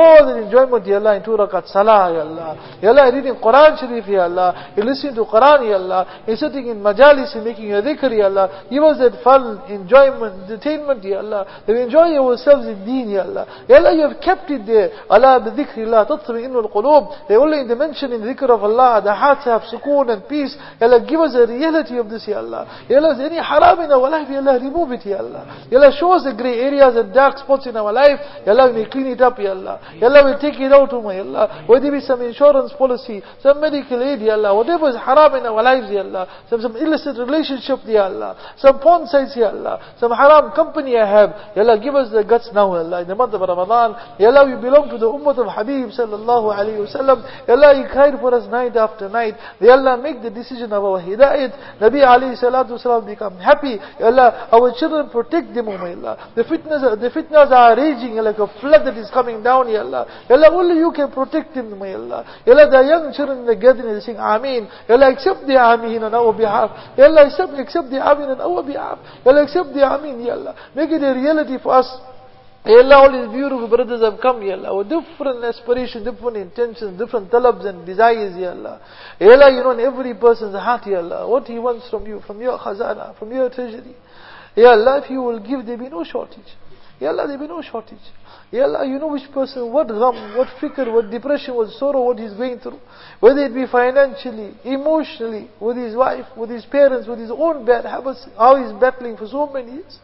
all the enjoyment, Ya Allah, in two rakat salah, Ya Allah. Ya Allah, reading Quran Sharif, Ya Allah. You listening to Quran, Ya Allah. You're sitting in majalis and making your dhikr, Ya Allah. Give us that fun, enjoyment, entertainment, Ya Allah. That we enjoy ourselves in deen, Ya Allah. Ya Allah, you have kept it there. Allah bi dhikrillah tatma'innu al-qulub. The only dimension in the dhikr of Allah, the hearts have sukoon and peace. Ya Allah, give us a reality of this, Ya Allah. Ya Allah, any haram in our life, Ya Allah, remove it, Ya Allah. Ya Allah, show us the grey areas and dark spots in our life. Ya Allah, we clean it up, Ya Allah. Ya Allah, we take it out, oh my Allah. Whether it be some insurance policy, some medical aid, Ya Allah. Whatever is haram in our lives, Ya Allah. Some, some illicit relationship, Ya Allah. Some porn sites, Ya Allah. Some haram company I have. Ya Allah, give us the guts now, Ya Allah. In the month of Ramadan, Ya Allah, we belong to the ummah of Habib sallallahu alayhi wa sallam. Ya Allah, He cried for us night after night. Ya Allah, make the decision of our hidayat. Nabi alayhi salatu wasalam become happy. Ya Allah, our children protect them, oh my Allah. The fitnas, the fitnas are raging like a flood that is coming down, Ya Allah. Ya Allah, only you can protect them, my Allah. Ya Allah, the young children in the gathering are saying Ameen. Ya Allah, accept the Ameen on our behalf. Ya Allah, accept, accept the Ameen on our behalf. Ya Allah, accept the Ameen, Ya Allah. Make it a reality for us. Ya Allah, all these beautiful brothers have come, Ya Allah, with different aspirations, different intentions, different talabs and desires, Ya Allah. Ya Allah, you know in every person's heart, Ya Allah, what he wants from you, from your khazana, from your treasury. Ya Allah, if you will give, there be no shortage. Ya Allah, there be no shortage. Ya Allah, you know which person, what gham, what fikr, what depression, what sorrow, what he's going through. Whether it be financially, emotionally, with his wife, with his parents, with his own bad habits, how he's battling for so many years.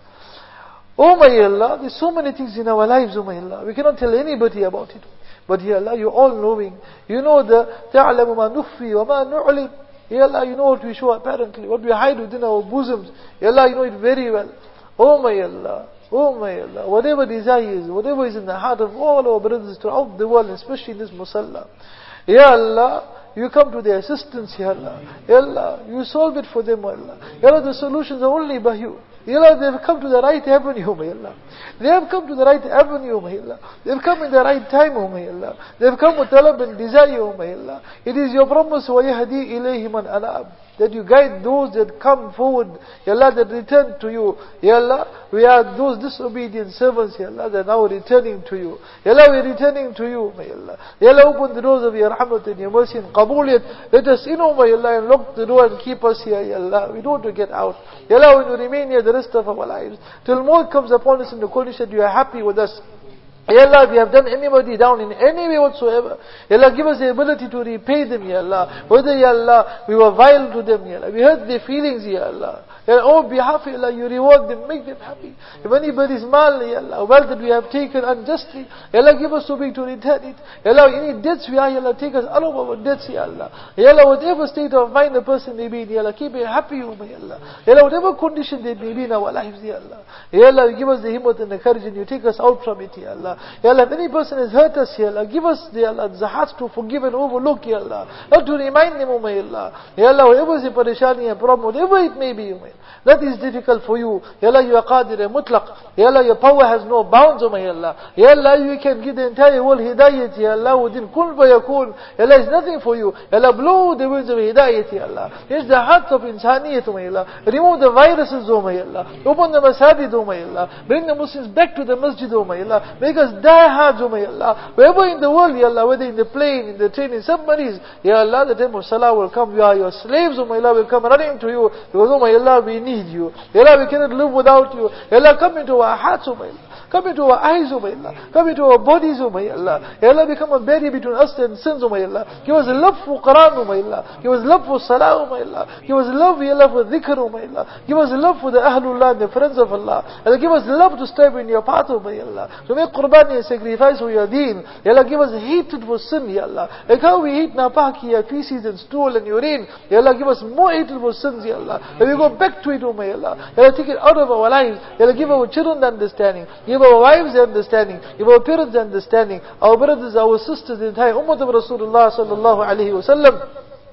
Oh my Allah, there's so many things in our lives, oh my Allah. We cannot tell anybody about it. But Ya Allah, you're all knowing. You know the تَعْلَمُ مَا نُخْفِي وَمَا نُعْلِنْ. Ya Allah, you know what we show apparently, what we hide within our bosoms. Ya Allah, you know it very well. Oh my Allah, oh my Allah, whatever desire is, whatever is in the heart of all our brothers throughout the world, especially in this musalla. Ya Allah, you come to their assistance, Ya Allah. Ya Allah, you solve it for them, Ya Allah. Ya Allah, the solutions are only by you. Ya Allah, they've come to the right avenue, oh my Allah. They have come to the right avenue, oh my Allah. They've come in the right time, oh my Allah. They've come with talab and desire, oh my Allah. It is your promise, وَيَهْدِي إِلَيْهِ مَنْ أَنَابَ, that you guide those that come forward, Ya Allah, that return to you. Ya Allah, we are those disobedient servants, Ya Allah, that are now returning to you. Ya Allah, we are returning to you, my Allah. Ya Allah, open the doors of your rahmat and your mercy and qabuliyat. Let us in, oh my Allah, and lock the door and keep us here, Ya Allah. We don't want to get out. Ya Allah, when we remain here the rest of our lives, till more comes upon us in the condition that you are happy with us. Ya Allah, if we have done anybody down in any way whatsoever, Ya Allah, give us the ability to repay them, Ya Allah. Whether, Ya Allah, we were vile to them, Ya Allah, we hurt their feelings, Ya Allah. Ya Allah, on behalf of Allah, you reward them, make them happy. If anybody's mal, Ya Allah, wealth that we have taken unjustly, Ya Allah, give us to be to return it. Ya Allah, any debts we are, Ya Allah, take us out of our debts, Ya Allah. Ya Allah, whatever state of mind the person may be in, Ya Allah, keep it happy, Ya Allah. Ya Allah, whatever condition they may be in our lives, Ya Allah. Ya Allah, give us the himmat and the courage and you take us out from it, Ya Allah. Ya Allah, if any person has hurt us, Ya Allah, give us, Ya Allah, the hearts to forgive and overlook, Ya Allah. Not to remind them, O my Allah. Ya Allah, whatever is a parishani, a problem, whatever it may be, O my Allah. That is difficult for you. Ya Allah, you are qadir and mutlaq. Ya Allah, your power has no bounds, O my Allah. Ya Allah, you can give the entire world hidayat, Ya Allah, within kun wa yakun. Ya Allah, it's nothing for you. Ya Allah, blow the winds of hidayat, Ya Allah. It's the heart of insaniyat, O my Allah. Remove the viruses, O my Allah. Open the masajid, O my Allah. Bring the Muslims back to the masjid, O my Allah. Make us die hard, O my Allah. Wherever in the world, Ya Allah, whether in the plane, in the train, in submarines, Ya Allah, the time of salah will come. We are your slaves, O my Allah, will come running to you. Because, O my Allah, we need you. Ya Allah, we cannot live without you. Ya Allah, come into our hearts, O my Allah. Come into our eyes, O my Allah. Come into our bodies, O my Allah. Ya Allah, become a barrier between us and sins, O my Allah. Give us a love for Quran, O my Allah. Give us love for Salah, O my Allah. Give us love, Ya Allah, for dhikr, O my Allah. Give us love for the Ahlullah and the friends of Allah. Ya Allah, give us love to strive in your path, O my Allah. To make qurbani and sacrifice for your deen. Ya Allah, give us hatred for sin, Ya Allah. Like how we hate napaki, feces and stool and urine. Ya Allah, give us more hatred for sins, Ya Allah. And we go back to it, O my Allah. Ya Allah, take it out of our lives. Ya Allah, give our children the understanding. Give our wives the understanding. Give our parents the understanding. Our brothers, our sisters, the entire ummah of Rasulullah sallallahu alayhi wa sallam.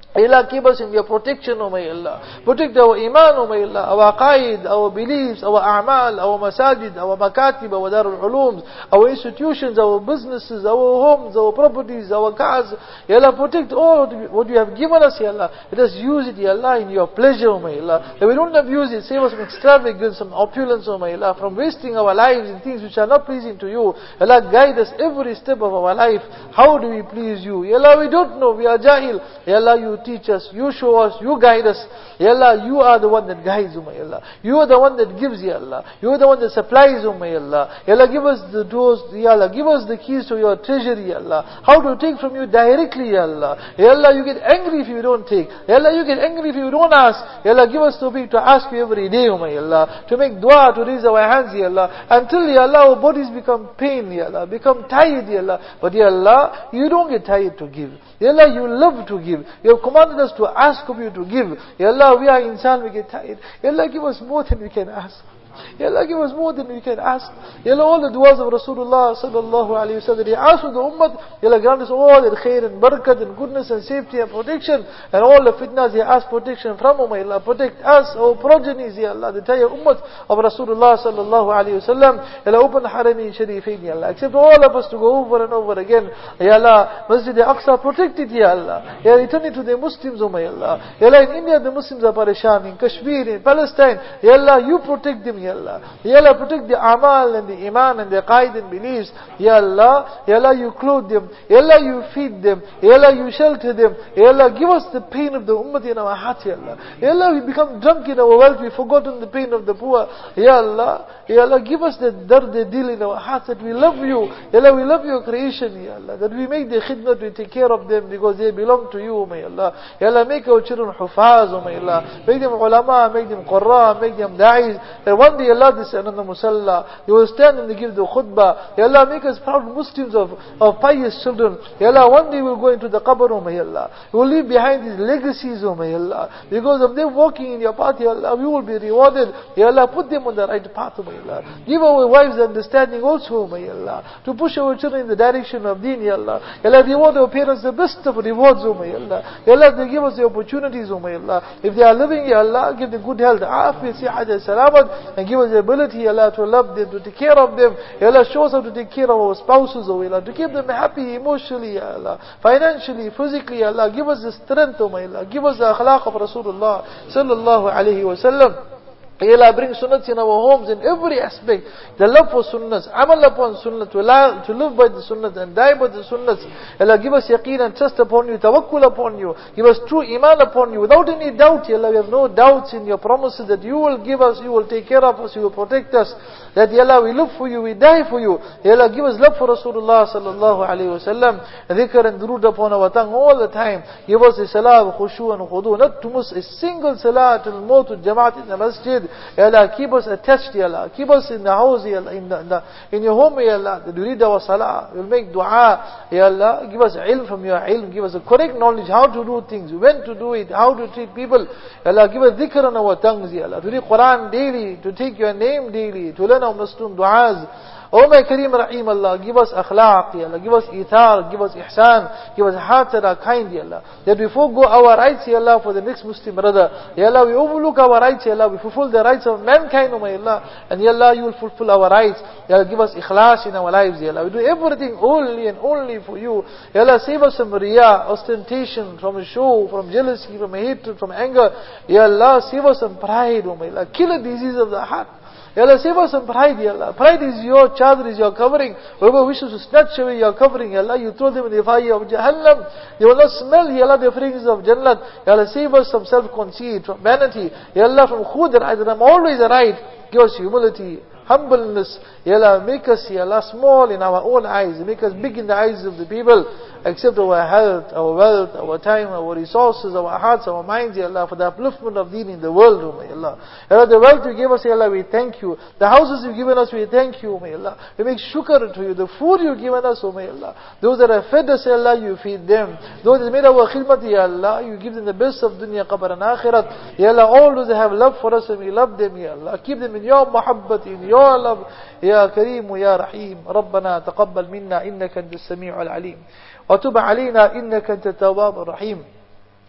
Ya Allah, keep us in your protection, O my Allah. Protect our iman, O my Allah, our aqaid, our beliefs, our a'mal, our masajid, our makatib, our darul ulums, our institutions, our businesses, our homes, our properties, our cars. Ya Allah, protect all what you have given us, Ya Allah. Let us use it, Ya Allah, in your pleasure, O my Allah. If we don't abuse it, save us from extravagance, from opulence, O my Allah, from wasting our lives in things which are not pleasing to you. Ya Allah, guide us every step of our life. How do we please you? Ya Allah, we don't know, we are jahil. Ya Allah, you teach us, you show us, you guide us. Ya Allah, you are the one that guides, O my Allah. You are the one that gives, Ya Allah. You are the one that supplies, O my Allah. Ya Allah, give us the doors, Ya Allah. Give us the keys to your treasury, Ya Allah. How to take from you directly, Ya Allah. Ya Allah, you get angry if you don't take. Ya Allah, you get angry if you don't ask. Ya Allah, give us tawfiq to ask you every day, O my Allah. To make dua, to raise our hands, Ya Allah. Until, Ya Allah, our bodies become pain, Ya Allah. Become tired, Ya Allah. But Ya Allah, you don't get tired to give. Ya Allah, you love to give. You have commanded us to ask of you to give. Ya Allah, we are insan, we get tired. Ya Allah, give us more than we can ask. Ya Allah, give us more than we can ask. Ya Allah, all the du'as of Rasulullah sallallahu alayhi wa sallam, He asked for the ummah. Ya Allah, grant us all the khair and barakat and goodness and safety and protection. And all the fitnas He asked protection from, O my Allah. Protect us, our progenies, Ya Allah, the entire ummah of Rasulullah sallallahu alayhi wa sallam. Ya Allah, open Harami Sharifin, Ya Allah. Accept all of us to go over and over again. Ya Allah, Masjid al-Aqsa, protect it, Ya Allah. Ya Allah, return it to the Muslims, O my Allah. Ya Allah, in India the Muslims are parishan, in Kashmir, in Palestine. Ya Allah, you protect them, Ya Allah. Ya Allah, protect the amal and the iman and the qaid and beliefs. Ya Allah, Ya Allah, you clothe them. Ya Allah, you feed them. Ya Allah, you shelter them. Ya Allah, give us the pain of the ummah in our heart, Ya Allah. Ya Allah, we become drunk in our wealth, we've forgotten the pain of the poor. Ya Allah, Ya Allah, give us the dard, the deal in our hearts that we love you. Ya Allah, we love your creation, Ya Allah. That we make the khidmat, we take care of them because they belong to you, O my Allah. Ya Allah, make our children hufaz, O my Allah. Make them ulama, make them qurra, make them da'is. That one day, Allah, this another musalla, you will stand and give the khutbah. Ya Allah, make us proud Muslims of, of pious children. Ya Allah, one day we'll go into the qabr, O my Allah. We will leave behind these legacies, O my Allah. Because of them walking in your path, Ya Allah, we will be rewarded. Ya Allah, put them on the right path, O my Allah. Give our wives understanding also, O my Allah. To push our children in the direction of deen, Ya Allah. Ya Allah, reward our parents the best of rewards, O my Allah. Ya Allah, they give us the opportunities, O my Allah. If they are living, Ya Allah, give them good health, afiyat, sihat, salamat, and give us the ability, Ya Allah, to love them, to take care of them. Ya Allah, show us how to take care of our spouses, O Allah, to keep them happy emotionally, Ya Allah, financially, physically, Ya Allah. Give us the strength, O my Allah. Give us the akhlaq of Rasulullah sallallahu alayhi wa sallam. Ya Allah, bring sunnahs in our homes in every aspect. The love for sunnahs, amal upon sunnah, to, allow, to live by the sunnahs and die by the sunnahs. Ya Allah, give us yaqeen and trust upon you, tawakkul upon you. Give us true iman upon you, without any doubt. Ya Allah, we have no doubts in your promises that you will give us, you will take care of us, you will protect us. That, Ya Allah, we live for you, we die for you. Ya Allah, give us love for Rasulullah sallallahu alayhi wa sallam. Dhikr and durood upon our tongue all the time. Give us a salah of khushu and khudu. Not to miss a single salah till maut to jamaat in the masjid. Ya Allah, keep us attached, Ya Allah. Keep us in the house, Ya Allah, in, the, in, the, in your home, Ya Allah. That we read our salah, we'll make dua, Ya Allah. Give us ilm from your ilm. Give us the correct knowledge, how to do things, when to do it, how to treat people. Ya Allah, give us dhikr on our tongues, Ya Allah. To read Quran daily, to take your name daily, to learn our Muslim du'as. Oh my Kareem Rahim, Allah, give us akhlaq, Ya Allah, give us ithar, give us ihsan, give us hearts that are kind, Ya Allah. That we forego our rights, Ya Allah, for the next Muslim brother. Ya Allah, we overlook our rights, Ya Allah, we fulfill the rights of mankind, oh my Allah. And Ya Allah, you will fulfill our rights. Ya Allah, give us ikhlas in our lives, Ya Allah. We do everything only and only for you. Ya Allah, save us from riya, ostentation, from show, from jealousy, from hatred, from anger. Ya Allah, save us from pride, oh my Allah. Kill a disease of the heart. Ya Allah, save us from pride, Ya Allah. Pride is your chadr, is your covering. Whoever wishes to snatch away your covering, Ya Allah, you throw them in the fire of Jahannam. They will not smell, Ya Allah, the fragrance of Jannat. Ya Allah, save us from self-conceit, from vanity. Ya Allah, from khud and I'm always right. Give us humility, humbleness. Ya Allah, make us, Ya Allah, small in our own eyes. Make us big in the eyes of the people. Accept our health, our wealth, our time, our resources, our hearts, our minds, Ya Allah, for the upliftment of deen in the world, oh my Allah. Ya Allah, the wealth you gave us, Ya Allah, we thank you. The houses you've given us, we thank you, oh my Allah. We make shukr to you. The food you've given us, oh my Allah. Those that have fed us, Ya Allah, you feed them. Those that made our khidmat, Ya Allah, you give them the best of dunya, qabr and akhirat. Ya Allah, all those that have love for us, and we love them, Ya Allah. Keep them in your muhabbat, in your love. Ya Kareem, Ya Rahim. ربنا تقبل منا إنك أنت السميع العليم وتب علينا إنك أنت التواب الرحيم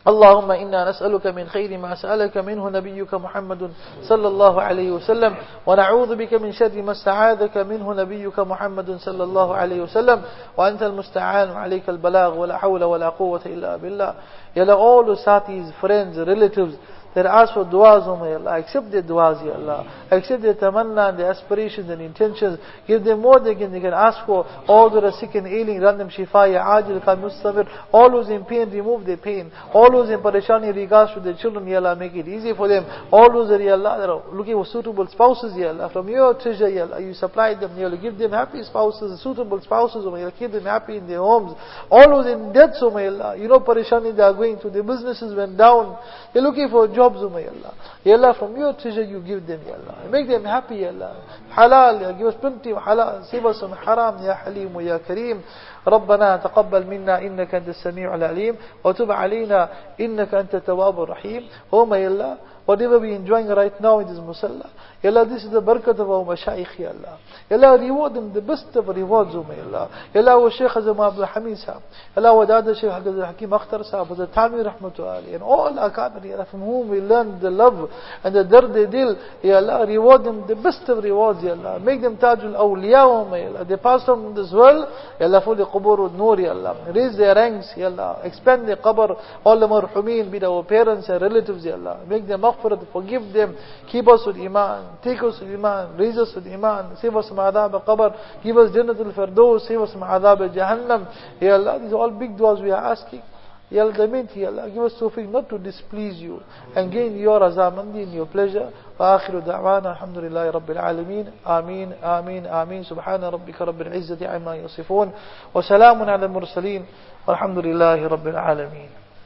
اللهم إنا نسألك من خير ما سألك منه نبيك محمد صلى الله عليه وسلم ونعوذ بك من شر ما استعاذك منه نبيك محمد صلى الله عليه وسلم وأنت المستعان عليك البلاغ ولا حول ولا قوة إلا بالله. Ya Allah, all the satis, friends, relatives that ask for du'as, oh my Allah, accept their du'as, Ya Allah. Accept their tamanna and their aspirations and intentions. Give them more than they can ask for. All that are sick and ailing, grant them shifa, ya ajil, ka mustamir. All who's in pain, remove their pain. All who's in parishani in regards to their children, Ya Allah, make it easy for them. All who's, Ya Allah, that are looking for suitable spouses, Ya Allah, from your treasure, Ya Allah, you supply them, Ya Allah, give them happy spouses, suitable spouses, oh my Allah, keep them happy in their homes. All who's in debt, oh my Allah, you know parishani they are going to, their businesses went down, they're looking for jobs, oh my Allah. Ya Allah, from your treasure you give them, Ya Allah. Make them happy, Ya Allah. Halal, Ya, give us plenty of halal. Save us from haram, Ya Halim, Ya Kareem. ربنا تقبل منا إنك أنت السميع العليم وتب علينا إنك أنت التواب الرحيم. Oh my Allah, whatever we enjoying right now in this musalla, Ya Allah, this is the barakat of our mashayikh, Ya Allah. Ya Allah, reward them the best of rewards, oh my Allah. Ya Allah, wa Shaykh Hazam Abdul Hamid Sahab, Ya Allah, wa Dada Shaykh Hazrat Hakim Akhtar Sahab, wa Tanwir Rahmatullahi, and all Akabir, Ya Allah, from whom we learn the love and the dard dil, Ya Allah, reward them the best of rewards, Ya Allah. Make them Tajul Awliya, oh my Allah. They passed on this world, Ya Allah, fully Qubur with Noor, Ya Allah. Raise their ranks, Ya Allah. Expand their qabr, all the marhumin, be it our parents and relatives, Ya Allah. Make them maghfirat, forgive them, keep us with Iman, take us with Iman, raise us with Iman, save us from adhab al-qabr, give us Jannatul Firdaus, save us from adhab al-Jahannam. Ya Allah, these are all big du'as we are asking. Ya Allah, the main thing, Ya Allah, give us tawfiq not to displease you and gain your razamandi and your pleasure. Wa akhiru da'wana, alhamdulillahi rabbil alameen, ameen, ameen, ameen, subhana rabbika rabbil izzati amma yasifun, wa salamun ala al-mursaleen, walhamdulillahi rabbil alameen.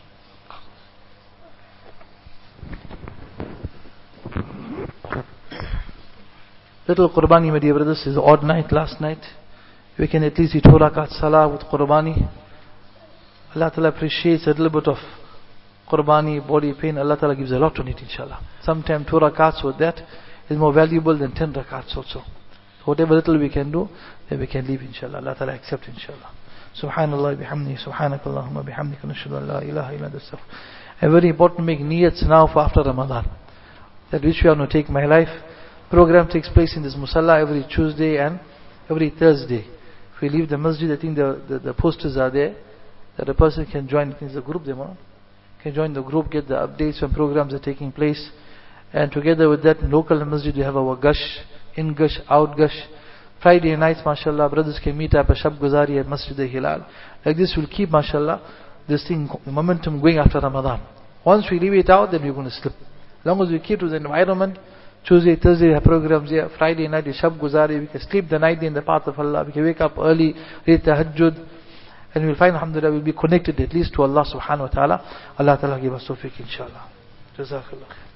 Little Qurbani, my dear brothers, is odd night last night. We can at least do two rakat salah with Qurbani. Allah Ta'ala appreciates a little bit of Qurbani, body pain. Allah Ta'ala gives a lot on it, inshallah. Sometimes two rakats with that is more valuable than ten rakats also. So whatever little we can do, then we can leave, inshallah. Allah Ta'ala accept, inshallah. Subhanallah bihamdi, subhanakallahumma bihamdika, nashhadu an la ilaha illa anta astaghfiruka. And very important to make niyats now for after Ramadan. That which we are going to take my life. Program takes place in this musalla every Tuesday and every Thursday. If we leave the masjid, I think the, the, the posters are there, that a person can join. I think it's a group, there, can join the group, get the updates when programs are taking place. And together with that, in local masjid, we have our gush, in gush, out gush. Friday nights, mashallah, brothers can meet up at Shab Guzari at Masjid al-Hilal. Like this will keep, mashallah, this thing, momentum going after Ramadan. Once we leave it out, then we're going to slip. As long as we keep to the environment, Tuesday, Thursday, we have programs here. Friday night is Shab Guzari. We can sleep the night in the path of Allah. We can wake up early, read tahajjud. And we'll find, alhamdulillah, we'll be connected at least to Allah subhanahu wa ta'ala. Allah ta'ala give us tawfiq, inshallah. Jazakallah.